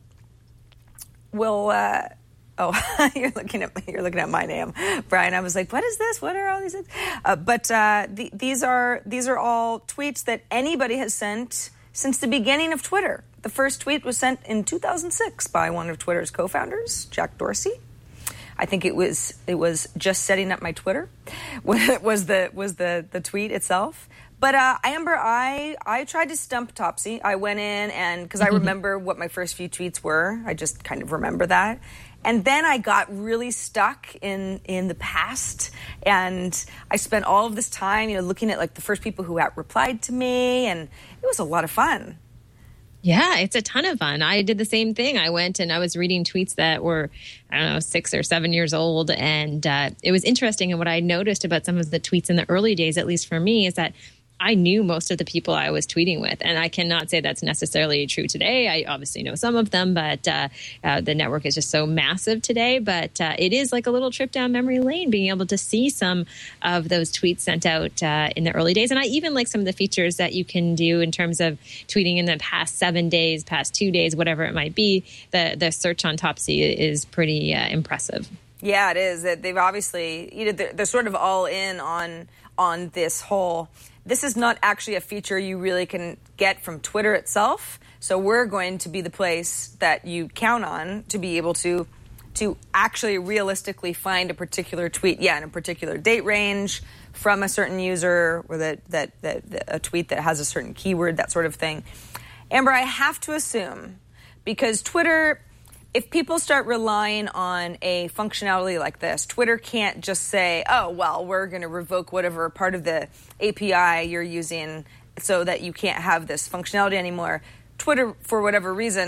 will, uh, oh, you're looking at you're looking at my name, Brian. I was like, what is this? What are all these things? Uh, but uh, the, these are these are all tweets that anybody has sent since the beginning of Twitter. The first tweet was sent in two thousand six by one of Twitter's co-founders, Jack Dorsey. I think it was it was just setting up my Twitter was the was the the tweet itself. But uh, Amber, I I tried to stump Topsy. I went in and because I remember what my first few tweets were. I just kind of remember that. And then I got really stuck in, in the past, and I spent all of this time, you know, looking at like the first people who had replied to me, and it was a lot of fun. Yeah, it's a ton of fun. I did the same thing. I went and I was reading tweets that were, I don't know, six or seven years old, and uh, it was interesting. And what I noticed about some of the tweets in the early days, at least for me, is that I knew most of the people I was tweeting with, and I cannot say that's necessarily true today. I obviously know some of them, but uh, uh, the network is just so massive today. But uh, it is like a little trip down memory lane, being able to see some of those tweets sent out uh, in the early days. And I even like some of the features that you can do in terms of tweeting in the past seven days, past two days, whatever it might be. The, the search on Topsy is pretty uh, impressive. Yeah, it is. They've obviously, you know, they're, they're sort of all in on on this whole. This is not actually a feature you really can get from Twitter itself. So we're going to be the place that you count on to be able to to actually realistically find a particular tweet, yeah, in a particular date range from a certain user or that, that, that, that a tweet that has a certain keyword, that sort of thing. Amber, I have to assume, because Twitter, if people start relying on a functionality like this, Twitter can't just say, oh, well, we're going to revoke whatever part of the A P I you're using so that you can't have this functionality anymore. Twitter, for whatever reason,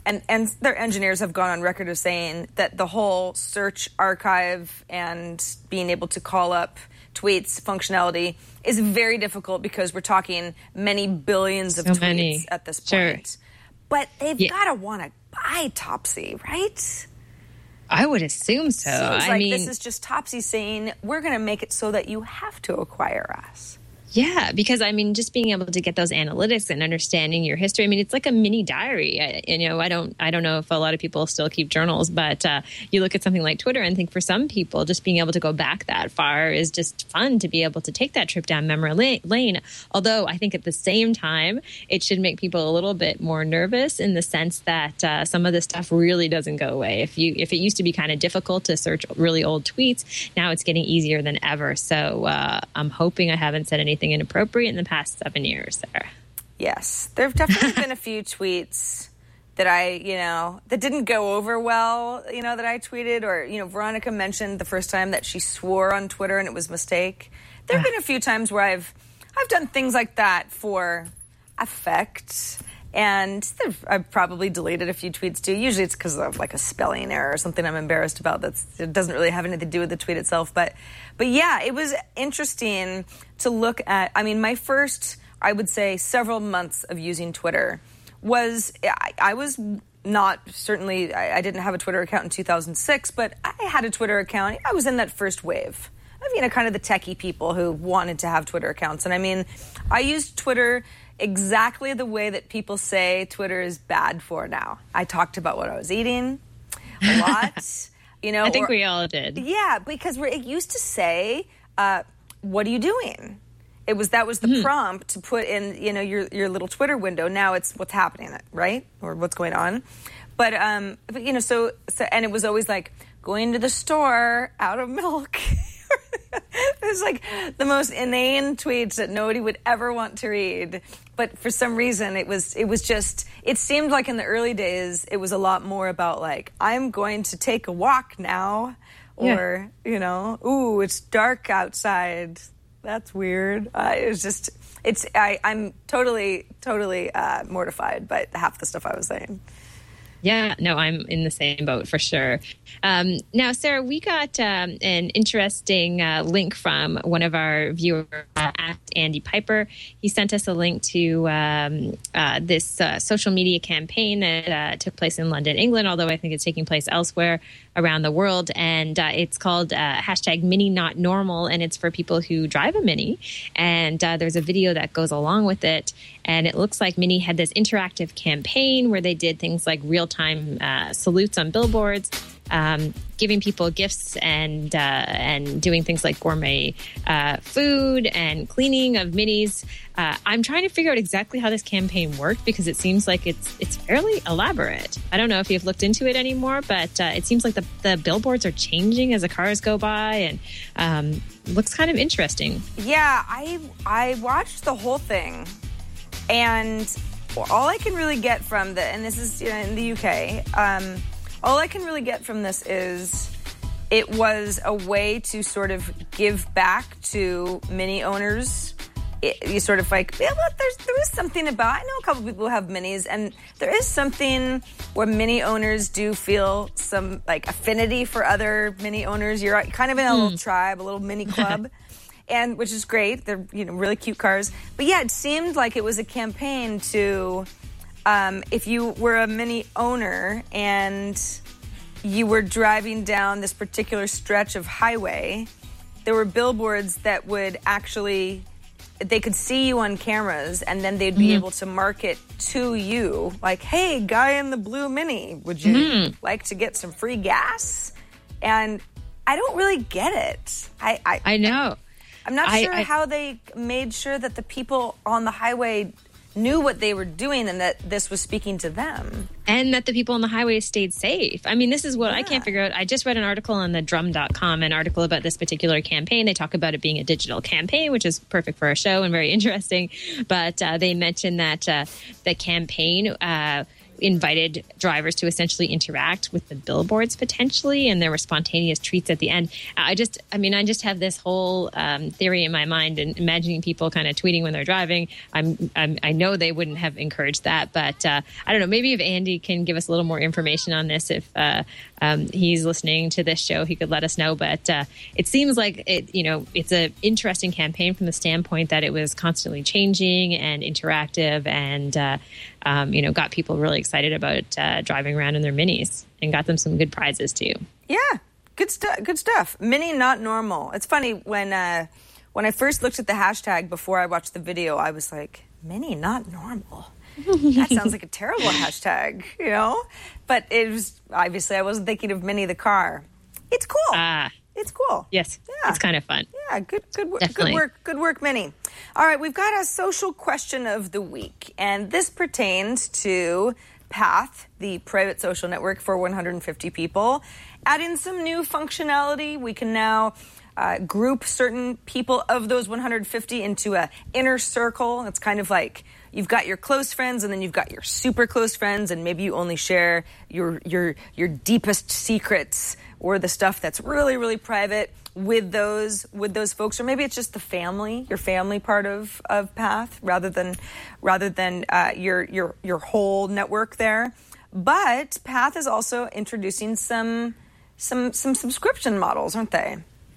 and, and their engineers have gone on record of saying that the whole search archive and being able to call up tweets functionality is very difficult because we're talking many billions of so tweets many. at this Sure. point. But they've Yeah. got to want to buy Topsy, right? I would assume so. Seems I like mean, this is just Topsy saying, we're going to make it so that you have to acquire us. yeah, because I mean, just being able to get those analytics and understanding your history. I mean, it's like a mini diary. I, you know, I don't, I don't know if a lot of people still keep journals, but uh, you look at something like Twitter and think for some people, just being able to go back that far is just fun to be able to take that trip down memory lane. Although I think at the same time, it should make people a little bit more nervous in the sense that uh, some of this stuff really doesn't go away. If you, if it used to be kind of difficult to search really old tweets, now it's getting easier than ever. So uh, I'm hoping I haven't said anything inappropriate in the past seven years there. Yes, there have definitely been a few tweets that I, you know, that didn't go over well, you know, that I tweeted, or, you know, Veronica mentioned the first time that she swore on Twitter and it was a mistake. There have been a few times where I've, I've done things like that for effect, and I've probably deleted a few tweets too. Usually it's because of like a spelling error or something I'm embarrassed about that doesn't really have anything to do with the tweet itself. But, but yeah, it was interesting to look at. I mean, my first, I would say, several months of using Twitter was, I, I was not, certainly, I, I didn't have a Twitter account in two thousand six, but I had a Twitter account. I was in that first wave of, you know, kind of the techie people who wanted to have Twitter accounts. And I mean, I used Twitter exactly the way that people say Twitter is bad for now. I talked about what I was eating a lot. You know, I think or, we all did. Yeah, because we're, it used to say, uh, what are you doing? It was that was the mm-hmm. prompt to put in, you know, your your little Twitter window. Now it's what's happening, right? Or what's going on. But, um, but you know, so, so, and it was always like, going to the store, out of milk. It was like the most inane tweets that nobody would ever want to read. But for some reason, it was it was just, it seemed like in the early days, it was a lot more about like, I'm going to take a walk now. Or, yeah. you know, ooh, it's dark outside. That's weird. Uh, it was just, it's, I, I'm totally, totally uh, mortified by half the stuff I was saying. Yeah, no, I'm in the same boat for sure. Um, now, Sarah, we got um, an interesting uh, link from one of our viewers, uh, at Andy Piper. He sent us a link to um, uh, this uh, social media campaign that uh, took place in London, England, although I think it's taking place elsewhere around the world. And uh, it's called uh, hashtag Mini Not Normal, and it's for people who drive a Mini. And uh, there's a video that goes along with it. And it looks like Mini had this interactive campaign where they did things like real-time uh, salutes on billboards, um, giving people gifts and uh, and doing things like gourmet uh, food and cleaning of Minis. Uh, I'm trying to figure out exactly how this campaign worked because it seems like it's it's fairly elaborate. I don't know if you've looked into it anymore, but uh, it seems like the, the billboards are changing as the cars go by, and um, looks kind of interesting. Yeah, I I watched the whole thing. And all I can really get from the, and this is, you know, in the U K, um, all I can really get from this is it was a way to sort of give back to Mini owners. It, you sort of like, yeah, well, there's, there is something about, I know a couple people who have Minis, and there is something where Mini owners do feel some like affinity for other Mini owners. You're kind of in a mm. little tribe, a little mini club. And which is great. They're, you know, really cute cars. But yeah, it seemed like it was a campaign to, um, if you were a Mini owner and you were driving down this particular stretch of highway, there were billboards that would actually, they could see you on cameras, and then they'd be mm-hmm. able to market to you, like, hey, guy in the blue Mini, would you mm-hmm. like to get some free gas? And I don't really get it. I I, I know. I'm not I, sure I, how they made sure that the people on the highway knew what they were doing and that this was speaking to them. And that the people on the highway stayed safe. I mean, this is what yeah. I can't figure out. I just read an article on the drum dot com, an article about this particular campaign. They talk about it being a digital campaign, which is perfect for a show and very interesting. But uh, they mentioned that uh, the campaign uh, invited drivers to essentially interact with the billboards potentially, and there were spontaneous treats at the end. I just, I mean, I just have this whole um, theory in my mind, and imagining people kind of tweeting when they're driving. I'm, I'm I know they wouldn't have encouraged that, but uh, I don't know. Maybe if Andy can give us a little more information on this, if uh, um, he's listening to this show, he could let us know. But uh, it seems like it, you know, it's an interesting campaign from the standpoint that it was constantly changing and interactive, and uh, um, you know, got people really excited about uh, driving around in their minis, and got them some good prizes too. Yeah, good stuff. Good stuff. Mini not normal. It's funny when uh, when I first looked at the hashtag before I watched the video, I was like, mini not normal. That sounds like a terrible hashtag, you know? But it was, obviously I wasn't thinking of Minnie the car. It's cool. Ah. It's cool. Yes. Yeah. It's kind of fun. Yeah, good good work. Definitely. Good work. Good work, Minnie. All right, we've got a social question of the week, and this pertains to Path, the private social network for one hundred fifty people. Adding some new functionality, we can now uh, group certain people of those one hundred fifty into a inner circle. It's kind of like you've got your close friends, and then you've got your super close friends, and maybe you only share your your your deepest secrets or the stuff that's really, really private with those with those folks, or maybe it's just the family, your family part of, of Path, rather than rather than uh, your your your whole network there. But Path is also introducing some some some subscription models, aren't they?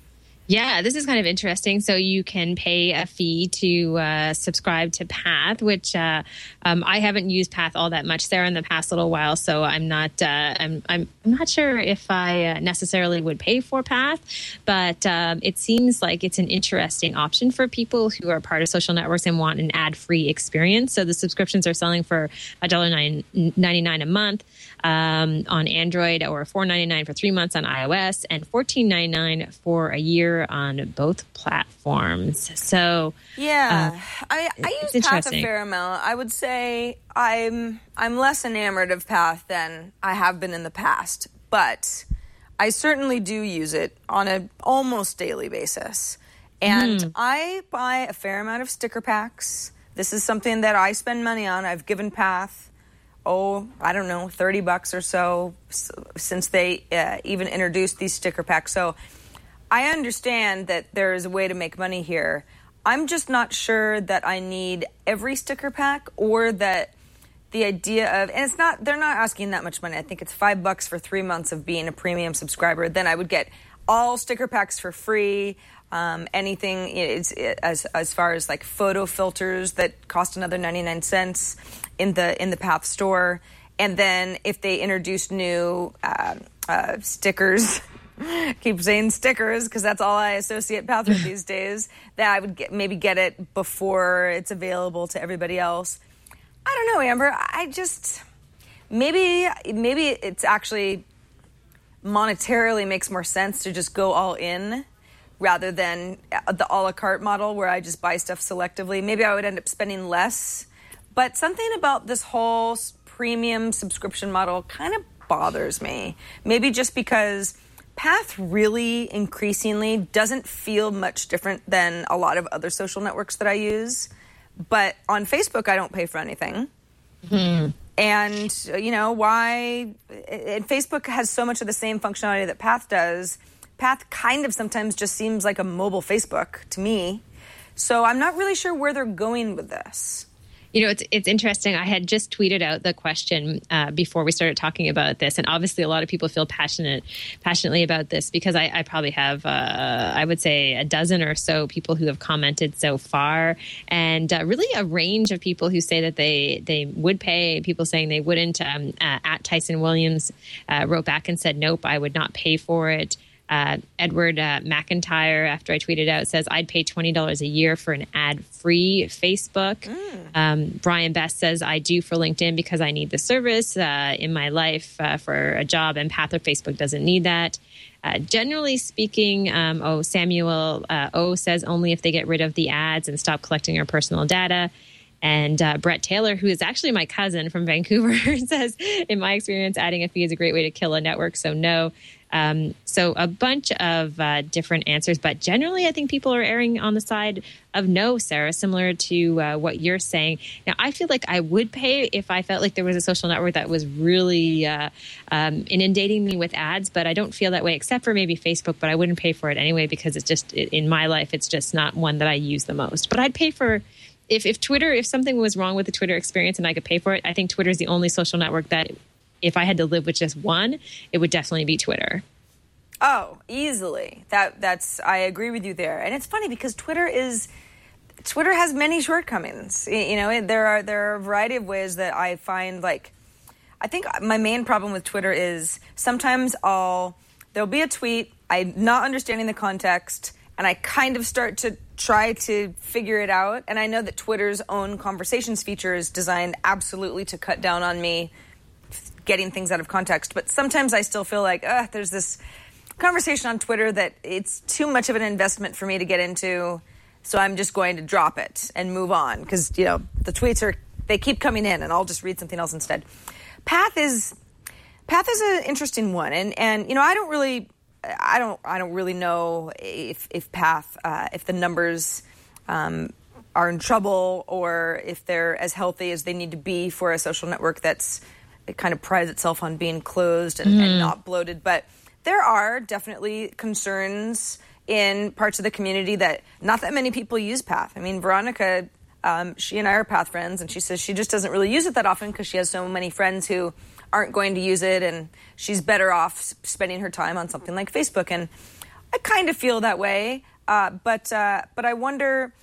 Yeah, this is kind of interesting. So you can pay a fee to uh, subscribe to Path, which uh, um, I haven't used Path all that much, Sarah, in the past little while. So I'm not, uh, I'm, I'm, I'm not sure if I uh, necessarily would pay for Path, but um, it seems like it's an interesting option for people who are part of social networks and want an ad-free experience. So the subscriptions are selling for one dollar ninety-nine a month um, on Android, or four ninety-nine for three months on iOS, and fourteen ninety-nine for a year on both platforms. So yeah, uh, I, I use Path a fair amount. I would say I'm I'm less enamored of Path than I have been in the past, but I certainly do use it on an almost daily basis. And mm. I buy a fair amount of sticker packs. This is something that I spend money on. I've given Path, oh, I don't know, thirty bucks or so since they uh, even introduced these sticker packs. So I understand that there is a way to make money here. I'm just not sure that I need every sticker pack, or that the idea of, and it's not, they're not asking that much money. I think it's five bucks for three months of being a premium subscriber. Then I would get all sticker packs for free. Um, anything it's, it, as as far as like photo filters that cost another ninety-nine cents in the in the Path store. And then if they introduce new uh, uh, stickers, keep saying stickers because that's all I associate Path with these days, that I would get, maybe get it before it's available to everybody else. I don't know, Amber. I just, maybe maybe it's actually monetarily makes more sense to just go all in rather than the a la carte model where I just buy stuff selectively. Maybe I would end up spending less. But something about this whole premium subscription model kind of bothers me. Maybe just because Path really increasingly doesn't feel much different than a lot of other social networks that I use. But on Facebook, I don't pay for anything. Mm-hmm. And, you know, why? And Facebook has so much of the same functionality that Path does. Path kind of sometimes just seems like a mobile Facebook to me. So I'm not really sure where they're going with this. You know, it's it's interesting. I had just tweeted out the question uh, before we started talking about this, and obviously a lot of people feel passionate, passionately about this because I, I probably have, uh, I would say, a dozen or so people who have commented so far, and uh, really a range of people who say that they they would pay. People saying they wouldn't. Um, uh, at Tyson Williams uh, wrote back and said, "Nope, I would not pay for it." Uh, Edward uh, McIntyre, after I tweeted out, says, I'd pay twenty dollars a year for an ad-free Facebook. Mm. Um, Brian Best says, I do for LinkedIn because I need the service uh, in my life uh, for a job, and Path or Facebook doesn't need that. Uh, generally speaking, um, oh, Samuel uh, O says only if they get rid of the ads and stop collecting our personal data. And uh, Brett Taylor, who is actually my cousin from Vancouver, says, in my experience, adding a fee is a great way to kill a network. So no. Um, so a bunch of uh, different answers, but generally I think people are erring on the side of no, Sarah, similar to uh, what you're saying. Now, I feel like I would pay if I felt like there was a social network that was really uh, um, inundating me with ads, but I don't feel that way except for maybe Facebook, but I wouldn't pay for it anyway because it's just, in my life, it's just not one that I use the most. But I'd pay for, if, if Twitter, if something was wrong with the Twitter experience and I could pay for it, I think Twitter is the only social network that if I had to live with just one, it would definitely be Twitter. Oh, easily. That that's I agree with you there. And it's funny because Twitter is Twitter has many shortcomings. You know, there are there are a variety of ways that I find, like, I think my main problem with Twitter is sometimes I'll there'll be a tweet, I'm not understanding the context, and I kind of start to try to figure it out. And I know that Twitter's own conversations feature is designed absolutely to cut down on me getting things out of context. But sometimes I still feel like, uh, there's this conversation on Twitter that it's too much of an investment for me to get into. So I'm just going to drop it and move on because, you know, the tweets are, they keep coming in and I'll just read something else instead. Path is, Path is an interesting one. And, and, you know, I don't really, I don't, I don't really know if, if Path, uh, if the numbers, um, are in trouble or if they're as healthy as they need to be for a social network that's, it kind of prides itself on being closed and, mm. and not bloated. But there are definitely concerns in parts of the community that not that many people use Path. I mean, Veronica, um, she and I are Path friends, and she says she just doesn't really use it that often because she has so many friends who aren't going to use it, and she's better off spending her time on something like Facebook. And I kind of feel that way, uh, but uh, but I wonder,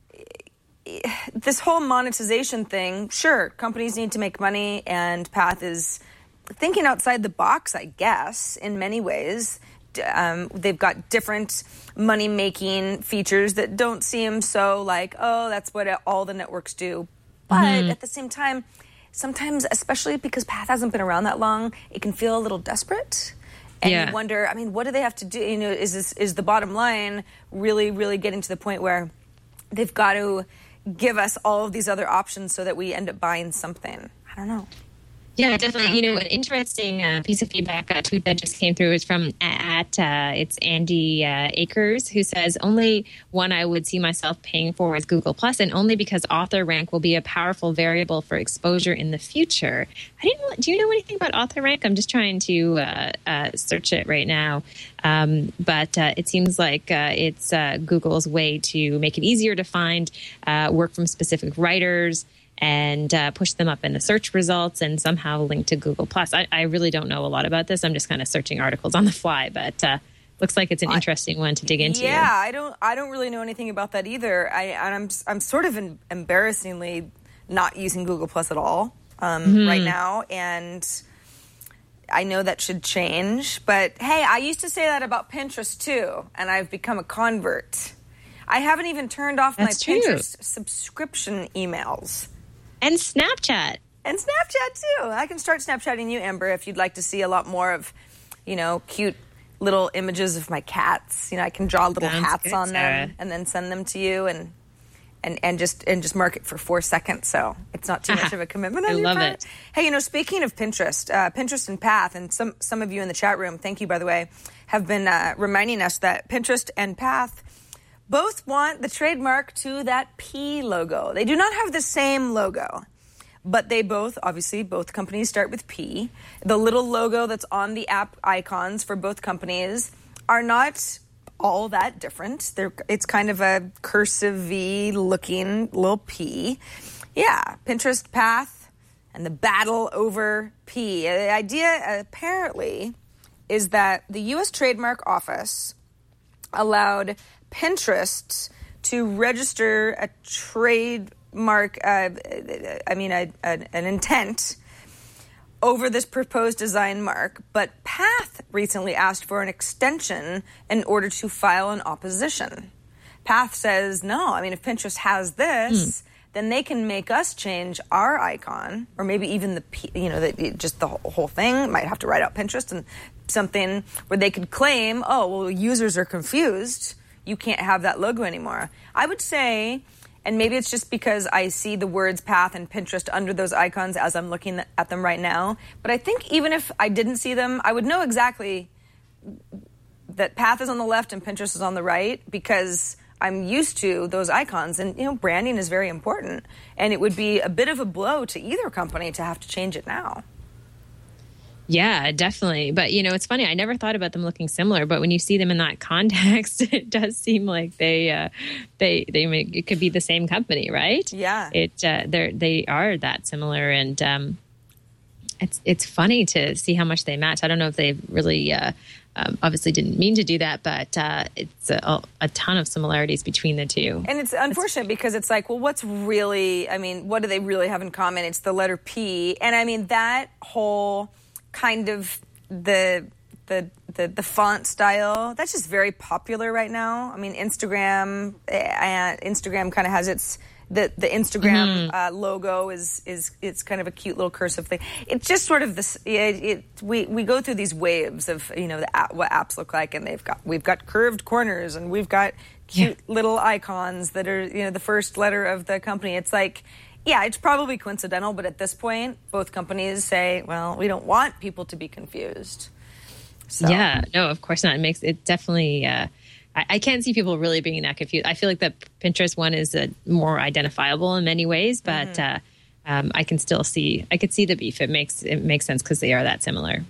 this whole monetization thing, sure, companies need to make money, and Path is thinking outside the box, I guess, in many ways. Um, they've got different money-making features that don't seem so like, oh, that's what all the networks do. But mm-hmm. at the same time, sometimes, especially because Path hasn't been around that long, it can feel a little desperate. And yeah. you wonder, I mean, what do they have to do? You know, is this, is the bottom line really, really getting to the point where they've got to give us all of these other options so that we end up buying something? I don't know. Yeah, definitely. You know, an interesting uh, piece of feedback, a tweet that just came through is from at, uh, it's Andy uh, Akers, who says, only one I would see myself paying for is Google Plus, and only because author rank will be a powerful variable for exposure in the future. I didn't know, do you know anything about author rank? I'm just trying to uh, uh, search it right now. Um, but uh, it seems like uh, it's uh, Google's way to make it easier to find uh, work from specific writers and uh, push them up in the search results and somehow link to Google Plus. I, I really don't know a lot about this. I'm just kind of searching articles on the fly, but uh, looks like it's an interesting one to dig into. Yeah, I don't, I don't really know anything about that either. I, and I'm, I'm sort of in, embarrassingly not using Google Plus at all um, mm-hmm. right now, and I know that should change. But hey, I used to say that about Pinterest too, and I've become a convert. I haven't even turned off That's my true. Pinterest subscription emails. And Snapchat. And Snapchat, too. I can start Snapchatting you, Amber, if you'd like to see a lot more of, you know, cute little images of my cats. You know, I can draw little Sounds hats good, on Sarah. them and then send them to you and and, and just and just mark it for four seconds. So it's not too much of a commitment on I your love part. it. Hey, you know, speaking of Pinterest, uh, Pinterest and Path, and some, some of you in the chat room, thank you, by the way, have been uh, reminding us that Pinterest and Path both want the trademark to that P logo. They do not have the same logo, but they both, obviously, both companies start with P. The little logo that's on the app icons for both companies are not all that different. They're, it's kind of a cursive V looking little P. Yeah, Pinterest, Path, and the battle over P. The idea, apparently, is that the U S Trademark Office allowed Pinterest to register a trademark, uh, I mean, a, a, an intent over this proposed design mark, but Path recently asked for an extension in order to file an opposition. Path says, no, I mean, if Pinterest has this, mm. then they can make us change our icon, or maybe even the, P, you know, the, just the whole thing. Might have to write out Pinterest and something where they could claim, oh, well, users are confused. You can't have that logo anymore. I would say And maybe it's just because I see the words Path and Pinterest under those icons as I'm looking at them right now. But I think even if I didn't see them, I would know exactly that Path is on the left and Pinterest is on the right, because I'm used to those icons. And, you know, branding is very important. And it would be a bit of a blow to either company to have to change it now. Yeah, definitely. But, you know, it's funny. I never thought about them looking similar, but when you see them in that context, it does seem like they, uh, they, they make, it could be the same company, right? Yeah. It, uh, they're, they are that similar. And, um, it's, it's funny to see how much they match. I don't know if they really, uh, um, obviously didn't mean to do that, but, uh, it's a, a ton of similarities between the two. And it's unfortunate because it's like, well, what's really, I mean, what do they really have in common? It's the letter P. And I mean, that whole kind of the, the the the font style, that's just very popular right now. I mean, Instagram uh, Instagram kind of has its the the Instagram mm-hmm. uh, logo is is it's kind of a cute little cursive thing. It's just sort of this. It, it we we go through these waves of, you know, the app, what apps look like, and they've got we've got curved corners and we've got cute yeah. little icons that are, you know, the first letter of the company. It's like, yeah, it's probably coincidental, but at this point, both companies say, well, we don't want people to be confused. So. Yeah, no, of course not. It makes it definitely, uh, I, I can't see people really being that confused. I feel like the Pinterest one is uh, more identifiable in many ways, but mm-hmm. uh, um, I can still see, I could see the beef. It makes, it makes sense because they are that similar.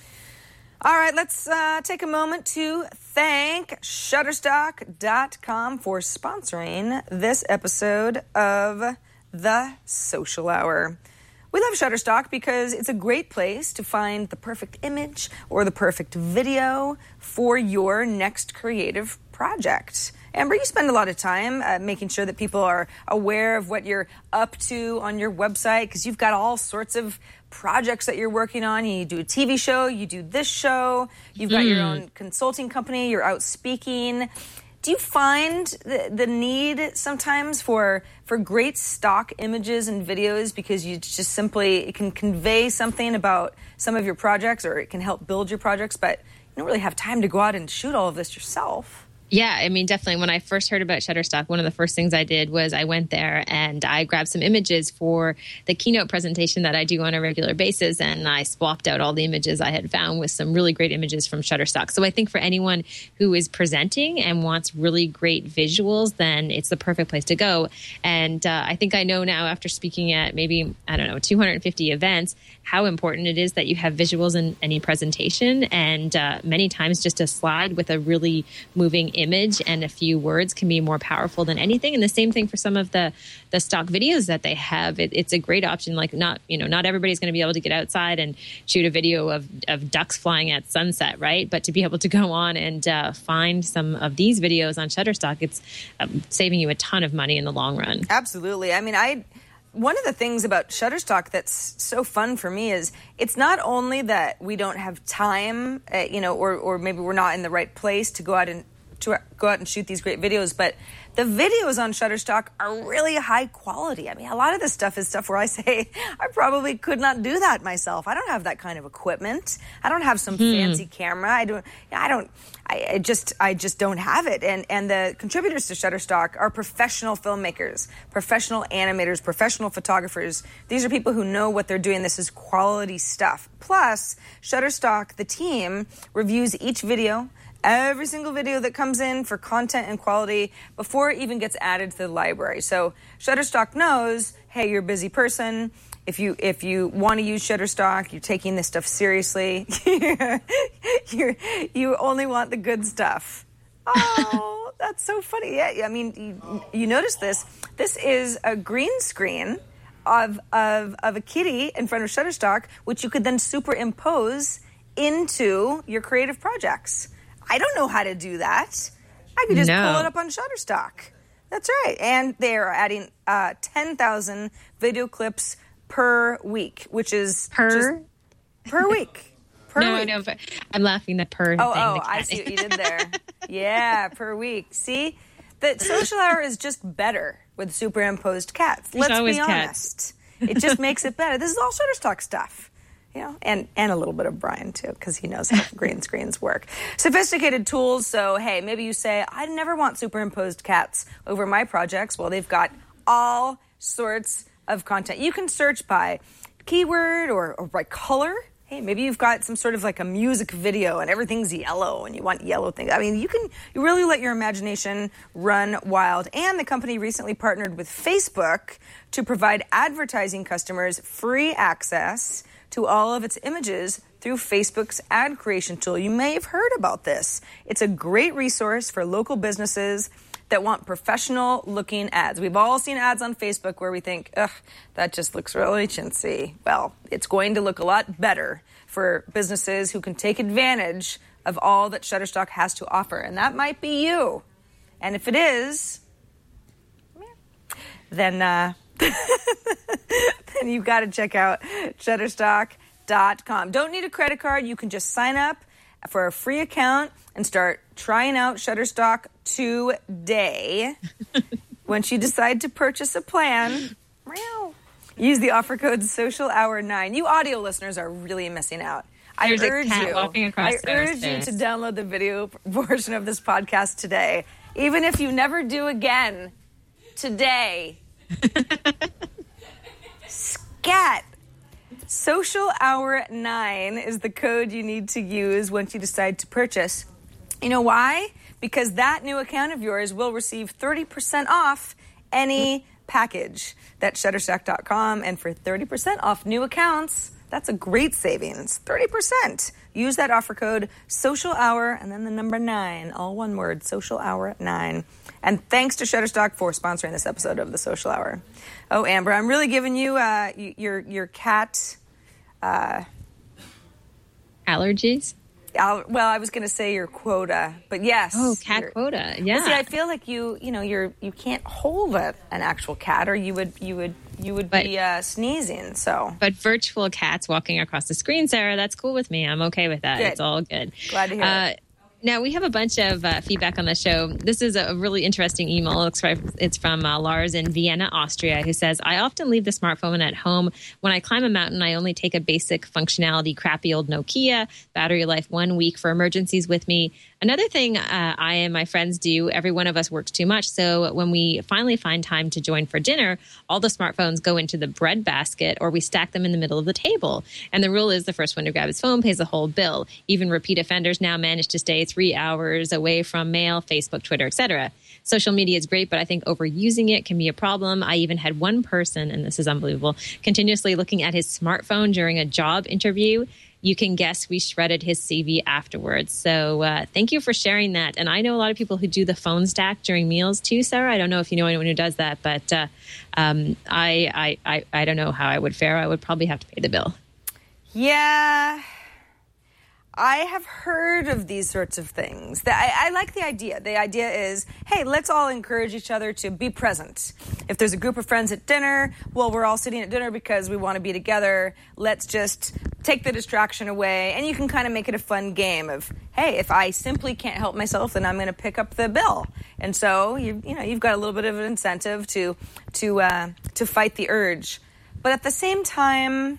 All right, let's uh, take a moment to thank Shutterstock dot com for sponsoring this episode of The Social Hour. We love Shutterstock because it's a great place to find the perfect image or the perfect video for your next creative project. Amber, you spend a lot of time uh, making sure that people are aware of what you're up to on your website, because you've got all sorts of projects that you're working on. You do a T V show, you do this show, you've got mm. your own consulting company, you're out speaking. Do you find the, the need sometimes for for great stock images and videos because you just simply, it can convey something about some of your projects, or it can help build your projects, but you don't really have time to go out and shoot all of this yourself? Yeah, I mean, definitely. When I first heard about Shutterstock, one of the first things I did was I went there and I grabbed some images for the keynote presentation that I do on a regular basis, and I swapped out all the images I had found with some really great images from Shutterstock. So I think for anyone who is presenting and wants really great visuals, then it's the perfect place to go. And uh, I think I know now, after speaking at maybe, I don't know, two hundred fifty events, how important it is that you have visuals in any presentation. And uh, many times just a slide with a really moving image and a few words can be more powerful than anything. And the same thing for some of the the stock videos that they have. It, it's a great option. Like, not, you know, not everybody's going to be able to get outside and shoot a video of, of ducks flying at sunset, right? But to be able to go on and uh, find some of these videos on Shutterstock, it's um, saving you a ton of money in the long run. Absolutely. I mean, I one of the things about Shutterstock that's so fun for me is it's not only that we don't have time, uh, you know, or or maybe we're not in the right place to go out and to go out and shoot these great videos, but the videos on Shutterstock are really high quality. I mean, a lot of this stuff is stuff where I say, I probably could not do that myself. I don't have that kind of equipment. I don't have some hmm. fancy camera. I don't, I don't, I, I just, I just don't have it. And, and the contributors to Shutterstock are professional filmmakers, professional animators, professional photographers. These are people who know what they're doing. This is quality stuff. Plus, Shutterstock, the team, reviews each video, every single video that comes in for content and quality before it even gets added to the library. So Shutterstock knows, hey, you're a busy person. If you if you want to use Shutterstock, you're taking this stuff seriously. you you only want the good stuff. Oh, that's so funny. Yeah, I mean, you, you notice this. This is a green screen of of of a kitty in front of Shutterstock, which you could then superimpose into your creative projects. I don't know how to do that. I could just no. pull it up on Shutterstock. That's right. And they're adding uh, ten thousand video clips per week, which is per just per week. Per no, week. no, but I'm laughing the per oh, thing. Oh, I see what you did there. Yeah, per week. See? The Social Hour is just better with superimposed cats. There's Let's always be honest. Cats. It just makes it better. This is all Shutterstock stuff. You know, and, and a little bit of Brian, too, because he knows how green screens work. Sophisticated tools. So, hey, maybe you say, I never want superimposed cats over my projects. Well, they've got all sorts of content. You can search by keyword or, or by color. Hey, maybe you've got some sort of like a music video and everything's yellow and you want yellow things. I mean, you can you really let your imagination run wild. And the company recently partnered with Facebook to provide advertising customers free access to all of its images through Facebook's ad creation tool. You may have heard about this. It's a great resource for local businesses that want professional-looking ads. We've all seen ads on Facebook where we think, ugh, that just looks really chintzy. Well, it's going to look a lot better for businesses who can take advantage of all that Shutterstock has to offer, and that might be you. And if it is, then... Uh, then you've got to check out Shutterstock dot com. Don't need a credit card. You can just sign up for a free account and start trying out Shutterstock today. Once you decide to purchase a plan, use the offer code Social Hour nine. You audio listeners are really missing out. There's I urge you. I urge you to download the video portion of this podcast today, even if you never do again. Today. Scat. Social Hour nine is the code you need to use once you decide to purchase. You know why? Because that new account of yours will receive thirty percent off any package. That's Shutterstock dot com. And for thirty percent off new accounts, that's a great savings. thirty percent. Use that offer code Social Hour and then the number nine. All one word, Social Hour nine. And thanks to Shutterstock for sponsoring this episode of the Social Hour. Oh, Amber, I'm really giving you uh, your your cat uh, allergies. Al- well, I was going to say your quota, but yes. Oh, cat quota. Yeah. Well, see, I feel like you you know you're you can't hold a, an actual cat, or you would you would you would but, be uh, sneezing. So, but virtual cats walking across the screen, Sarah, that's cool with me. I'm okay with that. Good. It's all good. Glad to hear uh, it. Now, we have a bunch of uh, feedback on the show. This is a really interesting email. It's from uh, Lars in Vienna, Austria, who says, I often leave the smartphone at home. When I climb a mountain, I only take a basic functionality, crappy old Nokia, battery life one week for emergencies with me. Another thing uh, I and my friends do, every one of us works too much. So when we finally find time to join for dinner, all the smartphones go into the bread basket or we stack them in the middle of the table. And the rule is the first one to grab his phone pays the whole bill. Even repeat offenders now manage to stay three hours away from mail, Facebook, Twitter, et cetera. Social media is great, but I think overusing it can be a problem. I even had one person, and this is unbelievable, continuously looking at his smartphone during a job interview. You can guess we shredded his C V afterwards. So uh, thank you for sharing that. And I know a lot of people who do the phone stack during meals too, Sarah. I don't know if you know anyone who does that, but uh, um, I, I, I, I don't know how I would fare. I would probably have to pay the bill. Yeah. I have heard of these sorts of things. I, I like the idea. The idea is, hey, let's all encourage each other to be present. If there's a group of friends at dinner, well, we're all sitting at dinner because we want to be together. Let's just take the distraction away. And you can kind of make it a fun game of, hey, if I simply can't help myself, then I'm going to pick up the bill. And so, you, you know, you've got a little bit of an incentive to, to, uh, to fight the urge. But at the same time,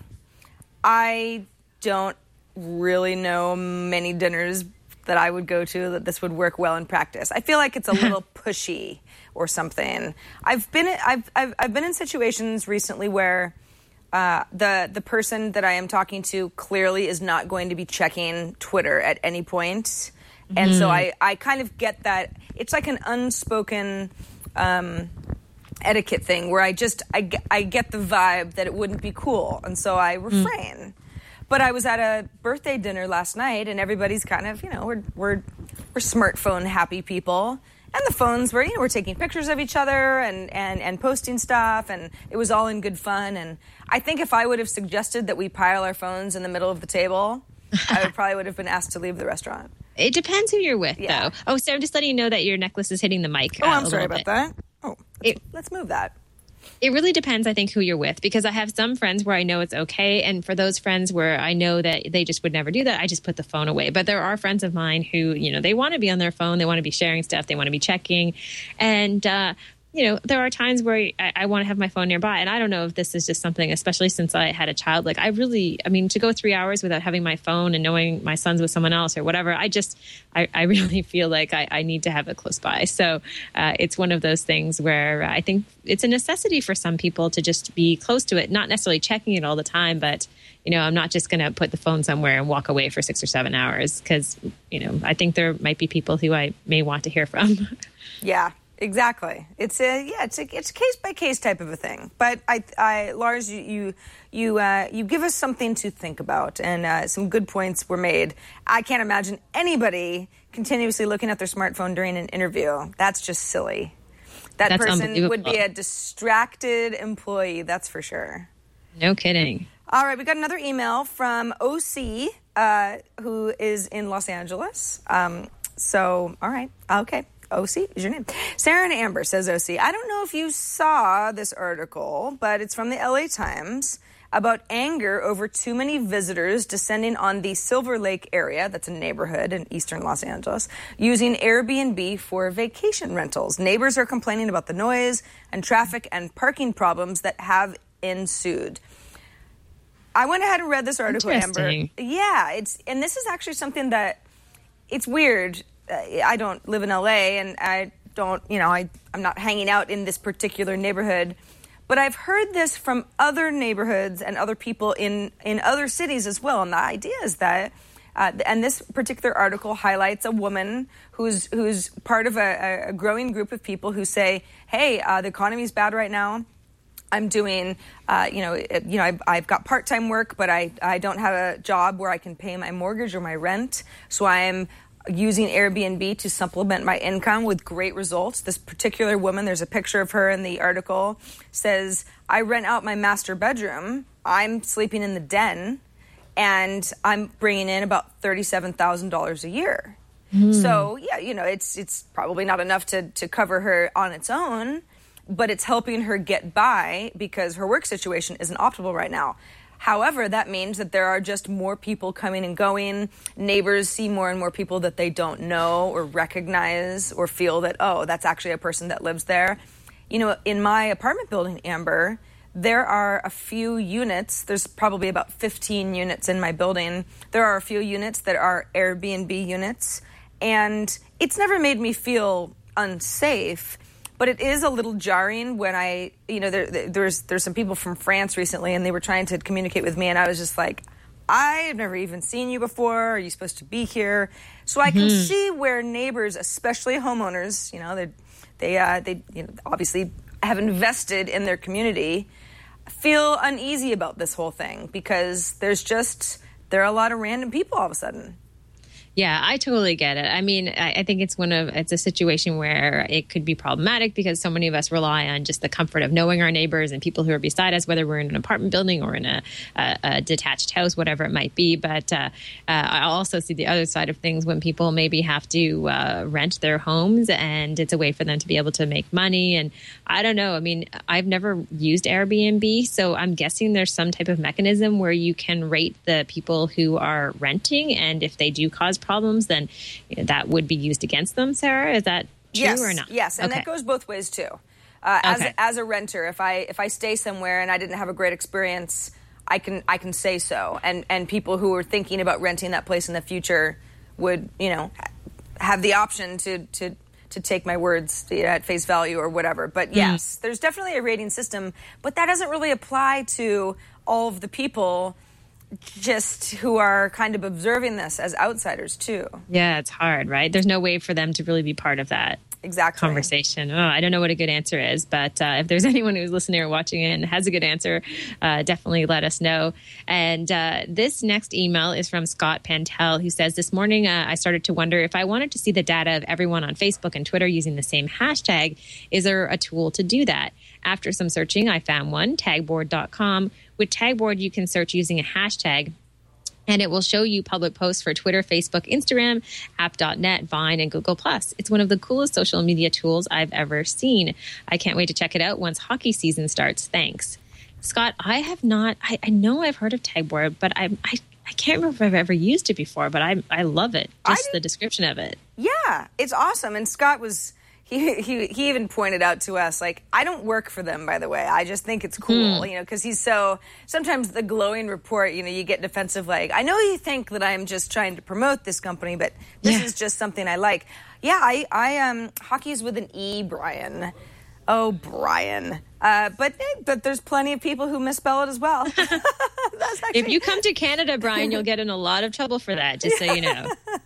I don't really know many dinners that I would go to that this would work well in practice. I feel like it's a little pushy or something. I've been I've I've, I've been in situations recently where uh, the the person that I am talking to clearly is not going to be checking Twitter at any point, and mm. so I I kind of get that it's like an unspoken um, etiquette thing where I just I get, I get the vibe that it wouldn't be cool, and so I refrain. Mm. But I was at a birthday dinner last night, and everybody's kind of, you know, we're we're we're smartphone happy people, and the phones were, you know, we're taking pictures of each other and, and, and posting stuff, and it was all in good fun. And I think if I would have suggested that we pile our phones in the middle of the table, I would probably would have been asked to leave the restaurant. It depends who you're with, yeah. though. Oh, so I'm just letting you know that your necklace is hitting the mic. Oh, uh, I'm sorry about bit. that. Oh, let's, it, let's move that. It really depends, I think, who you're with, because I have some friends where I know it's okay. And for those friends where I know that they just would never do that, I just put the phone away. But there are friends of mine who, you know, they want to be on their phone. They want to be sharing stuff. They want to be checking. And uh, you know, there are times where I, I want to have my phone nearby. And I don't know if this is just something, especially since I had a child, like I really, I mean, to go three hours without having my phone and knowing my son's with someone else or whatever, I just, I, I really feel like I, I need to have it close by. So uh, it's one of those things where I think it's a necessity for some people to just be close to it, not necessarily checking it all the time, but, you know, I'm not just going to put the phone somewhere and walk away for six or seven hours because, you know, I think there might be people who I may want to hear from. Yeah. Exactly. It's a yeah. It's a it's a case by case type of a thing. But I, I Lars, you you you, uh, you give us something to think about, and uh, some good points were made. I can't imagine anybody continuously looking at their smartphone during an interview. That's just silly. That That's person would be a distracted employee. That's for sure. No kidding. All right, we got another email from O C, uh, who is in Los Angeles. Um, so, all right, okay. O C is your name. Sarah and Amber, says O C. I don't know if you saw this article, but it's from the L A Times about anger over too many visitors descending on the Silver Lake area, that's a neighborhood in eastern Los Angeles, using Airbnb for vacation rentals. Neighbors are complaining about the noise and traffic and parking problems that have ensued. I went ahead and read this article, Amber. Yeah, it's and this is actually something that it's weird. I don't live in L A and I don't, you know, I, I'm not hanging out in this particular neighborhood. But I've heard this from other neighborhoods and other people in, in other cities as well. And the idea is that, uh, and this particular article highlights a woman who's who's part of a, a growing group of people who say, hey, uh, the economy's bad right now. I'm doing, uh, you know, it, you know, I've, I've got part-time work, but I, I don't have a job where I can pay my mortgage or my rent. So I'm using Airbnb to supplement my income with great results. This particular woman, there's a picture of her in the article, says, I rent out my master bedroom. I'm sleeping in the den, and I'm bringing in about thirty-seven thousand dollars a year. Mm. So, yeah, you know, it's it's probably not enough to, to cover her on its own, but it's helping her get by because her work situation isn't optimal right now. However, that means that there are just more people coming and going. Neighbors see more and more people that they don't know or recognize or feel that, oh, that's actually a person that lives there. You know, in my apartment building, Amber, there are a few units. There's probably about fifteen units in my building. There are a few units that are Airbnb units. And it's never made me feel unsafe. But it is a little jarring when I, you know, there, there's there's some people from France recently, and they were trying to communicate with me, and I was just like, I've never even seen you before. Are you supposed to be here? So I can mm-hmm. see where neighbors, especially homeowners, you know, they they uh, they you know, obviously have invested in their community, feel uneasy about this whole thing because there's just there are a lot of random people all of a sudden. Yeah, I totally get it. I mean, I, I think it's one of it's a situation where it could be problematic because so many of us rely on just the comfort of knowing our neighbors and people who are beside us, whether we're in an apartment building or in a, a, a detached house, whatever it might be. But uh, uh, I also see the other side of things when people maybe have to uh, rent their homes and it's a way for them to be able to make money. And I don't know. I mean, I've never used Airbnb, so I'm guessing there's some type of mechanism where you can rate the people who are renting, and if they do cause problems, then you know, that would be used against them. Sarah, is that true yes, or not? Yes, and okay. that goes both ways too. Uh, as okay. a, as a renter, if I if I stay somewhere and I didn't have a great experience, I can I can say so. And and people who are thinking about renting that place in the future would, you know, have the option to to to take my words at face value or whatever. But yes, mm. there's definitely a rating system, but that doesn't really apply to all of the people just who are kind of observing this as outsiders too. Yeah, it's hard, right? There's no way for them to really be part of that exactly. conversation. Oh, I don't know what a good answer is, but uh, if there's anyone who's listening or watching and has a good answer, uh, definitely let us know. And uh, this next email is from Scott Pantel, who says, this morning uh, I started to wonder if I wanted to see the data of everyone on Facebook and Twitter using the same hashtag, is there a tool to do that? After some searching, I found one, tagboard dot com. With Tagboard, you can search using a hashtag, and it will show you public posts for Twitter, Facebook, Instagram, app dot net, Vine, and Google plus. It's one of the coolest social media tools I've ever seen. I can't wait to check it out once hockey season starts. Thanks. Scott, I have not, I, I know I've heard of Tagboard, but I, I I can't remember if I've ever used it before, but I I love it. Just the description of it. Yeah, it's awesome. And Scott was... he, he he even pointed out to us, like, I don't work for them, by the way. I just think it's cool, Hmm. you know, because he's so, sometimes the glowing report, you know, you get defensive, like, I know you think that I'm just trying to promote this company, but this Yeah. is just something I like. Yeah, I, I um, hockey's with an E, Brian. Oh, Brian. Uh, but but there's plenty of people who misspell it as well. That's actually, If you come to Canada, Brian, you'll get in a lot of trouble for that, just so you know.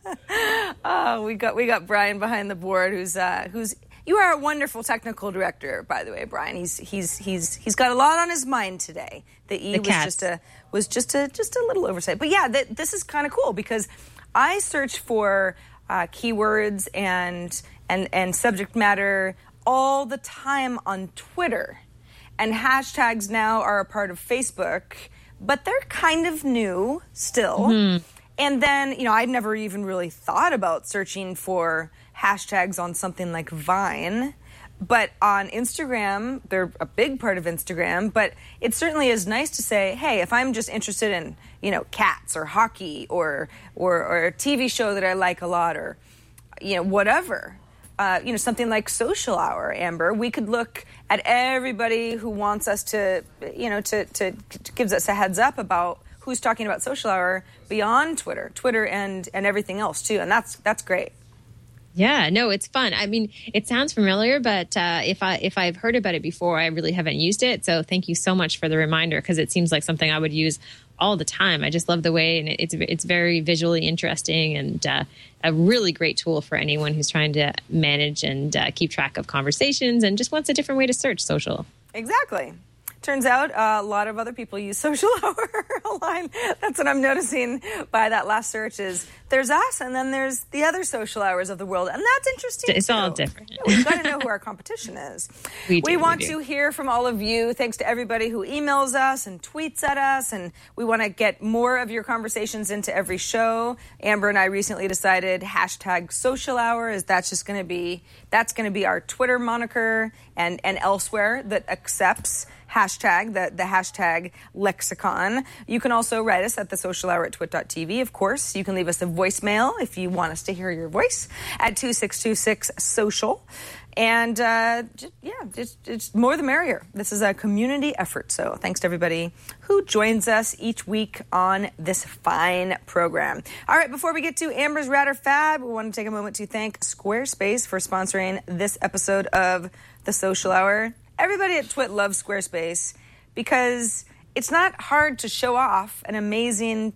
oh, we got we got Brian behind the board, who's uh, who's you are a wonderful technical director, by the way, Brian. He's he's he's he's got a lot on his mind today. The E The was cats. just a was just a just a little oversight. But yeah, th- this is kind of cool because I search for uh, keywords and and and subject matter all the time on Twitter. And hashtags now are a part of Facebook, but they're kind of new still. Mm-hmm. And then, you know, I'd never even really thought about searching for hashtags on something like Vine. But on Instagram, they're a big part of Instagram. But it certainly is nice to say, hey, if I'm just interested in, you know, cats or hockey or or, or a T V show that I like a lot or, you know, whatever. Uh, you know, something like Social Hour, Amber, we could look at everybody who wants us to, you know, to, to, to gives us a heads up about who's talking about Social Hour beyond Twitter, Twitter and, and everything else too. And that's, that's great. Yeah, no, it's fun. I mean, it sounds familiar, but uh, if I if I've heard about it before, I really haven't used it. So thank you so much for the reminder because it seems like something I would use all the time. I just love the way, and it's it's very visually interesting and uh, a really great tool for anyone who's trying to manage and uh, keep track of conversations and just wants a different way to search social. Exactly. Turns out uh, a lot of other people use Social Hour online. That's what I'm noticing by that last search is there's us and then there's the other social hours of the world. And that's interesting, It's too. all different. Yeah, we've got to know who our competition is. We do, we want we do. to hear from all of you. Thanks to everybody who emails us and tweets at us. And we want to get more of your conversations into every show. Amber and I recently decided hashtag Social Hour is that's just going to be, that's going to be our Twitter moniker and, and elsewhere that accepts hashtag, the, the hashtag lexicon. You can also write us at the social hour at twit dot t v, of course. You can leave us a voicemail if you want us to hear your voice at two six two six social. And uh, just, yeah, it's, it's more the merrier. This is a community effort. So thanks to everybody who joins us each week on this fine program. All right, before we get to Amber's Rad or Fab, we want to take a moment to thank Squarespace for sponsoring this episode of The Social Hour. Everybody at Twit loves Squarespace because it's not hard to show off an amazing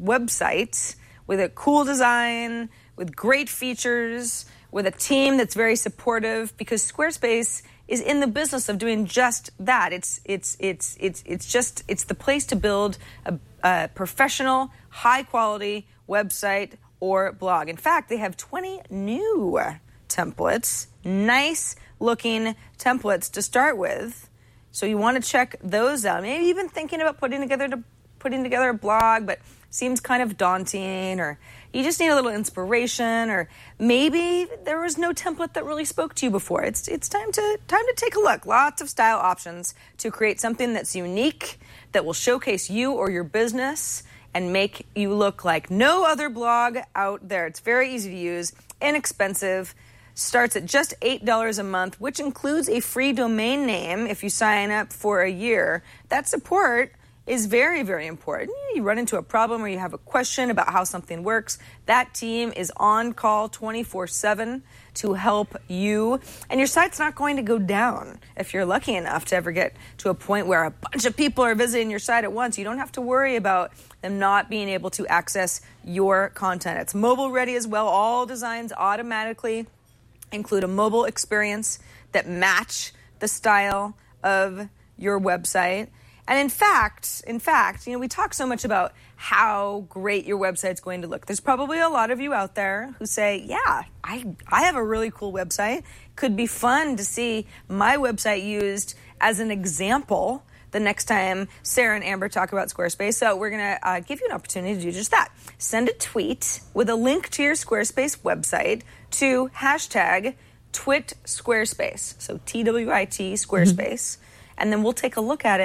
website with a cool design, with great features, with a team that's very supportive, because Squarespace is in the business of doing just that. It's it's it's it's it's just it's the place to build a, a professional, high-quality website or blog. In fact, they have twenty new templates, nice looking templates to start with. So you want to check those out. Maybe even thinking about putting together to putting together a blog, but seems kind of daunting, or you just need a little inspiration, or maybe there was no template that really spoke to you before. It's it's time to time to take a look. Lots of style options to create something that's unique, that will showcase you or your business and make you look like no other blog out there. It's very easy to use, inexpensive. Starts at just eight dollars a month, which includes a free domain name if you sign up for a year. That support is very, very important. You run into a problem or you have a question about how something works, that team is on call twenty-four seven to help you. And your site's not going to go down if you're lucky enough to ever get to a point where a bunch of people are visiting your site at once. You don't have to worry about them not being able to access your content. It's mobile ready as well. All designs automatically include a mobile experience that match the style of your website. And in fact, in fact, you know, we talk so much about how great your website's going to look. There's probably a lot of you out there who say, yeah, I, I have a really cool website. Could be fun to see my website used as an example the next time Sarah and Amber talk about Squarespace. So we're going to uh, give you an opportunity to do just that. Send a tweet with a link to your Squarespace website to hashtag Twit Squarespace. So T W I T Squarespace. Mm-hmm. And then we'll take a look at it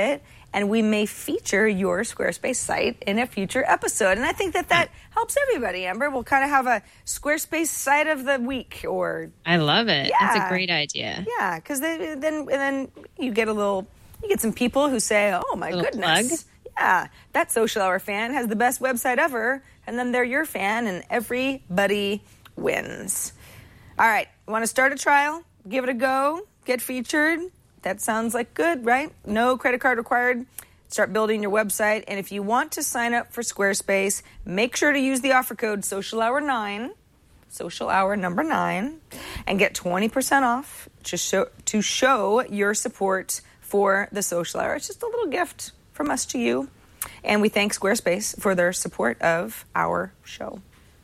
and we may feature your Squarespace site in a future episode. And I think that that helps everybody, Amber. We'll kind of have a Squarespace site of the week, or I love it. Yeah. That's a great idea. Yeah, because then and then you get a little, you get some people who say, "Oh my Little goodness, plug. yeah, that Social Hour fan has the best website ever," and then they're your fan, and everybody wins. All right, want to start a trial? Give it a go. Get featured. That sounds like good, right? No credit card required. Start building your website. And if you want to sign up for Squarespace, make sure to use the offer code Social Hour nine, Social Hour number nine, and get twenty percent off to show, to show your support for the Social Hour. It's just a little gift from us to you. And we thank Squarespace for their support of our show.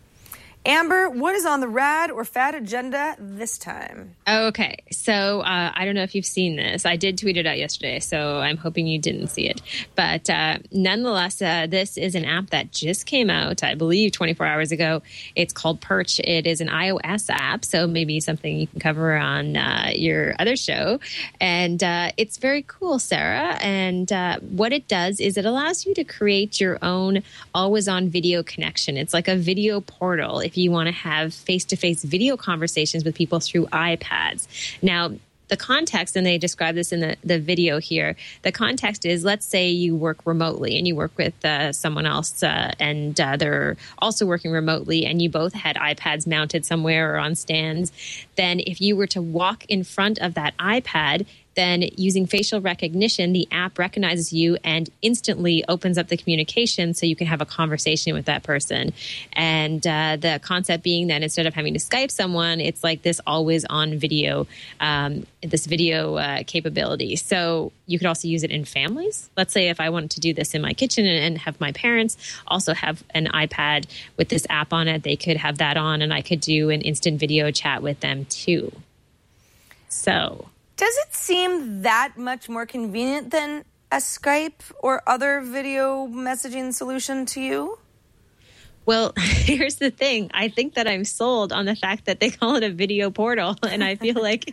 Amber, what is on the rad or fad agenda this time? Okay, so uh, I don't know if you've seen this. I did tweet it out yesterday, so I'm hoping you didn't see it. But uh, nonetheless, uh, this is an app that just came out, I believe, twenty-four hours ago. It's called Perch. It is an iOS app, so maybe something you can cover on uh, your other show. And uh, it's very cool, Sarah. And uh, what it does is it allows you to create your own always-on video connection. It's like a video portal if you want to have face-to-face video conversations with people through iPads. Now, the context, and they describe this in the, the video here, the context is, let's say you work remotely and you work with uh, someone else uh, and uh, they're also working remotely, and you both had iPads mounted somewhere or on stands. Then if you were to walk in front of that iPad, then using facial recognition, the app recognizes you and instantly opens up the communication so you can have a conversation with that person. And uh, the concept being that instead of having to Skype someone, it's like this always on video, um, this video uh, capability. So you could also use it in families. Let's say if I wanted to do this in my kitchen and, and have my parents also have an iPad with this app on it, they could have that on and I could do an instant video chat with them too. So... Does it seem that much more convenient than a Skype or other video messaging solution to you? Well, here's the thing. I think that I'm sold on the fact that they call it a video portal. And I feel like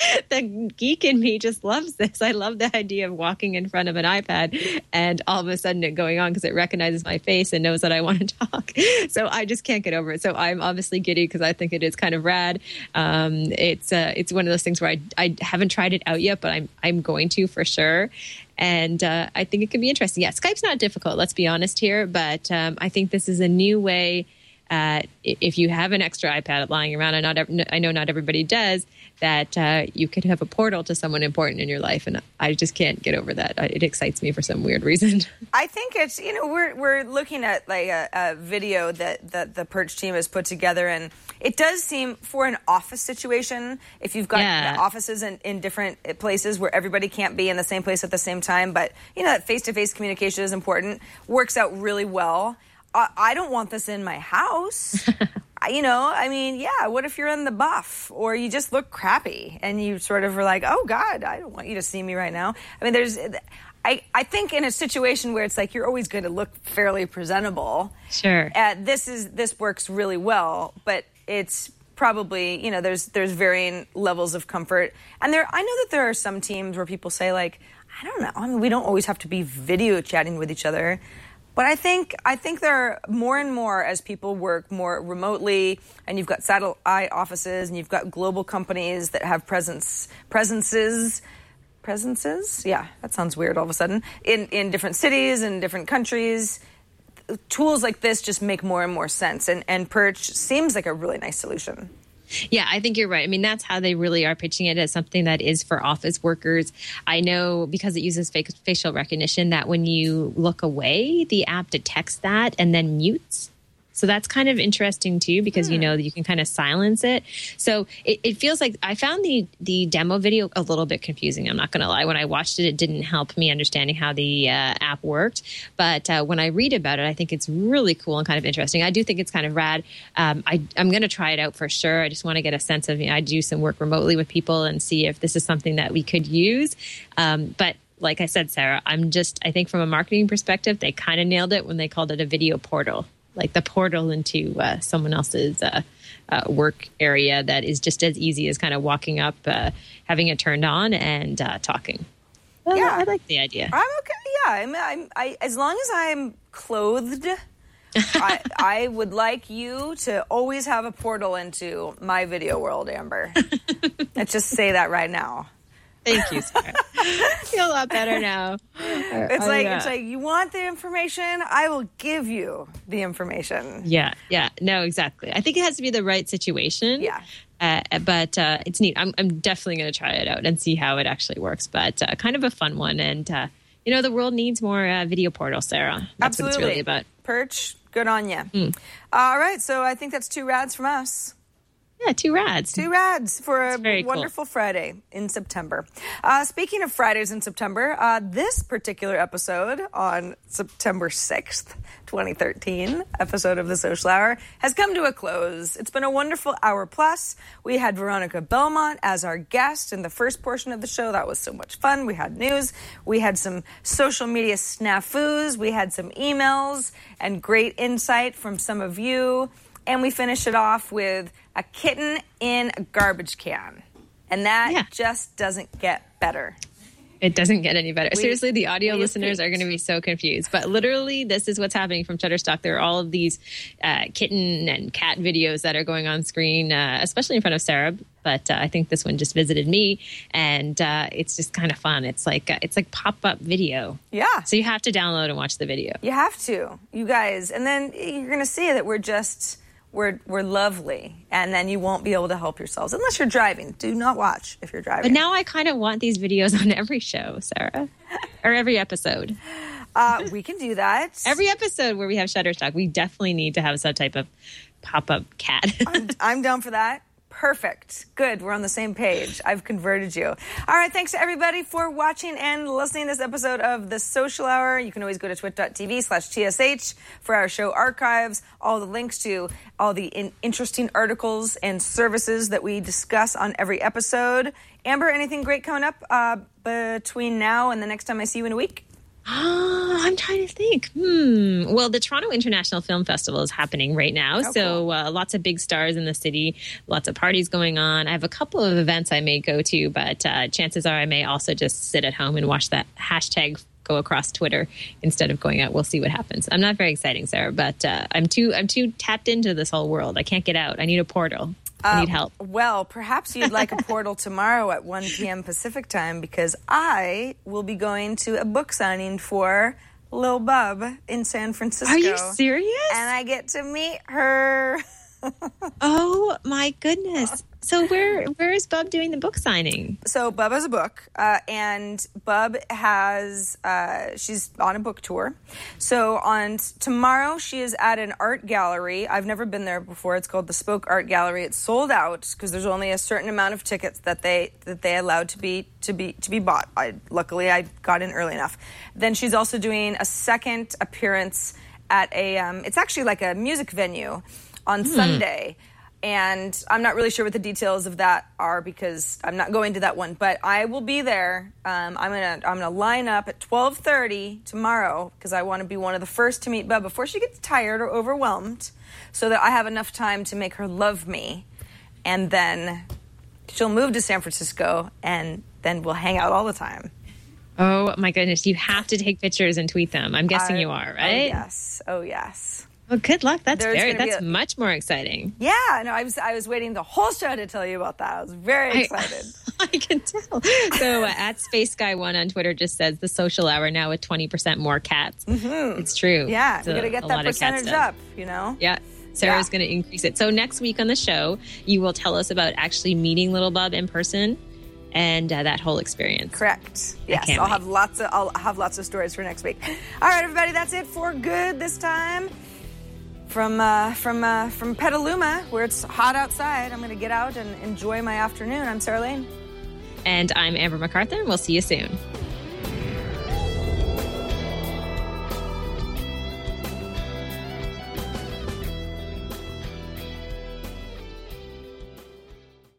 the geek in me just loves this. I love the idea of walking in front of an iPad and all of a sudden it going on because it recognizes my face and knows that I want to talk. So I just can't get over it. So I'm obviously giddy because I think it is kind of rad. Um, it's uh, it's one of those things where I, I haven't tried it out yet, but I'm I'm going to for sure. And uh, I think it could be interesting. Yeah, Skype's not difficult, let's be honest here. But um, I think this is a new way. Uh, if you have an extra iPad lying around, and not ev- I know not everybody does, that uh, you could have a portal to someone important in your life. And I just can't get over that. It excites me for some weird reason. I think it's, you know, we're we're looking at like a, a video that, that the Perch team has put together. And it does seem for an office situation, if you've got Yeah. offices in, in different places where everybody can't be in the same place at the same time, but, you know, that face-to-face communication is important, works out really well. I, I don't want this in my house. You know, I mean, yeah, what if you're in the buff or you just look crappy and you sort of are like, oh, God, I don't want you to see me right now. I mean, there's, I, I think in a situation where it's like you're always going to look fairly presentable. Sure. Uh, this is this works really well, but it's probably, you know, there's there's varying levels of comfort. And there, I know that there are some teams where people say, like, I don't know, I mean, we don't always have to be video chatting with each other. But I think I think there are more and more as people work more remotely, and you've got satellite offices, and you've got global companies that have presence presences, presences. Yeah, that sounds weird all of a sudden in in different cities and different countries. Tools like this just make more and more sense, and and Perch seems like a really nice solution. Yeah, I think you're right. I mean, that's how they really are pitching it as something that is for office workers. I know because it uses fake, facial recognition that when you look away, the app detects that and then mutes. So that's kind of interesting too, because you know that you can kind of silence it. So it, it feels like I found the the demo video a little bit confusing. I'm not going to lie. When I watched it, it didn't help me understanding how the uh, app worked. But uh, when I read about it, I think it's really cool and kind of interesting. I do think it's kind of rad. Um, I, I'm going to try it out for sure. I just want to get a sense of, you know, I do some work remotely with people and see if this is something that we could use. Um, but like I said, Sarah, I'm just, I think from a marketing perspective, they kind of nailed it when they called it a video portal. Like the portal into uh, someone else's uh, uh, work area that is just as easy as kind of walking up, uh, having it turned on and uh, talking. Well, Yeah. I like the idea. I'm okay. I'm, I'm, I, as long as I'm clothed, I, I would like you to always have a portal into my video world, Amber. Let's just say that right now. Thank you, Sarah. I feel a lot better now. It's like it's like you want the information, I will give you the information. Yeah, yeah, no, exactly. I think it has to be the right situation. Yeah, uh, but uh, it's neat. I'm I'm definitely going to try it out and see how it actually works. But uh, kind of a fun one, and uh, you know, the world needs more uh, video portals, Sarah. That's Absolutely. what it's really about. Perch, good on you. Mm. All right, so I think that's two rads from us. Yeah, two rads. Two rads for a wonderful cool. Friday in September. Uh, speaking of Fridays in September, uh, this particular episode on September sixth, twenty thirteen, episode of The Social Hour has come to a close. It's been a wonderful hour plus. We had Veronica Belmont as our guest in the first portion of the show. That was so much fun. We had news. We had some social media snafus. We had some emails and great insight from some of you. And we finished it off with a kitten in a garbage can. And that yeah. just doesn't get better. It doesn't get any better. We, Seriously, the audio listeners are going to be so confused. But literally, this is what's happening from Shutterstock. There are all of these uh, kitten and cat videos that are going on screen, uh, especially in front of Sarah. But uh, I think this one just visited me, and uh, it's just kind of fun. It's like uh, it's like pop-up video. Yeah. So you have to download and watch the video. You have to, you guys. And then you're going to see that we're just... We're, we're lovely, and then you won't be able to help yourselves unless you're driving. Do not watch if you're driving. But now I kind of want these videos on every show, Sarah, or every episode. Uh, we can do that. Every episode where we have Shutterstock, we definitely need to have some type of pop-up cat. I'm, I'm down for that. Perfect. Good. We're on the same page. I've converted you. All right. Thanks to everybody for watching and listening to this episode of The Social Hour. You can always go to twit.tv slash TSH for our show archives, all the links to all the in- interesting articles and services that we discuss on every episode. Amber, anything great coming up uh, between now and the next time I see you in a week? Oh, I'm trying to think. Hmm. Well, the Toronto International Film Festival is happening right now. Oh, so cool. uh, lots of big stars in the city, lots of parties going on. I have a couple of events I may go to, but uh, chances are I may also just sit at home and watch that hashtag go across Twitter instead of going out. We'll see what happens. I'm not very exciting, Sarah, but uh, I'm too I'm too tapped into this whole world. I can't get out. I need a portal. I need help. Uh, well, perhaps you'd like a portal tomorrow at one p.m. Pacific time, because I will be going to a book signing for Lil Bub in San Francisco. Are you serious? And I get to meet her. Oh, my goodness. So where where is Bub doing the book signing? So Bub has a book, uh, and Bub has, uh, she's on a book tour. So on tomorrow, she is at an art gallery. I've never been there before. It's called the Spoke Art Gallery. It's sold out because there's only a certain amount of tickets that they that they allowed to be to be to be bought. I, luckily, I got in early enough. Then she's also doing a second appearance at a, um, it's actually like a music venue on hmm. Sunday. And I'm not really sure what the details of that are because I'm not going to that one. But I will be there. Um, I'm gonna I'm gonna line up at twelve thirty tomorrow because I want to be one of the first to meet Bub before she gets tired or overwhelmed, so that I have enough time to make her love me, and then she'll move to San Francisco, and then we'll hang out all the time. Oh my goodness! You have to take pictures and tweet them. I'm guessing I, you are, right? Oh yes. Oh yes. Well, good luck. That's There's very. That's a, much more exciting. Yeah, no, I was I was waiting the whole show to tell you about that. I was very excited. I, I can tell. So uh, at Space Guy One on Twitter just says the Social Hour now with twenty percent more cats. Mm-hmm. It's true. Yeah, it's we a, got to get that percentage up. You know. Yeah. Sarah's yeah. going to increase it. So next week on the show, you will tell us about actually meeting Little Bub in person and uh, that whole experience. Correct. Yes, I'll wait. have lots of I'll have lots of stories for next week. All right, everybody, that's it for good this time. From uh, from uh, from Petaluma, where it's hot outside, I'm going to get out and enjoy my afternoon. I'm Sarah Lane. And I'm Amber MacArthur, and we'll see you soon.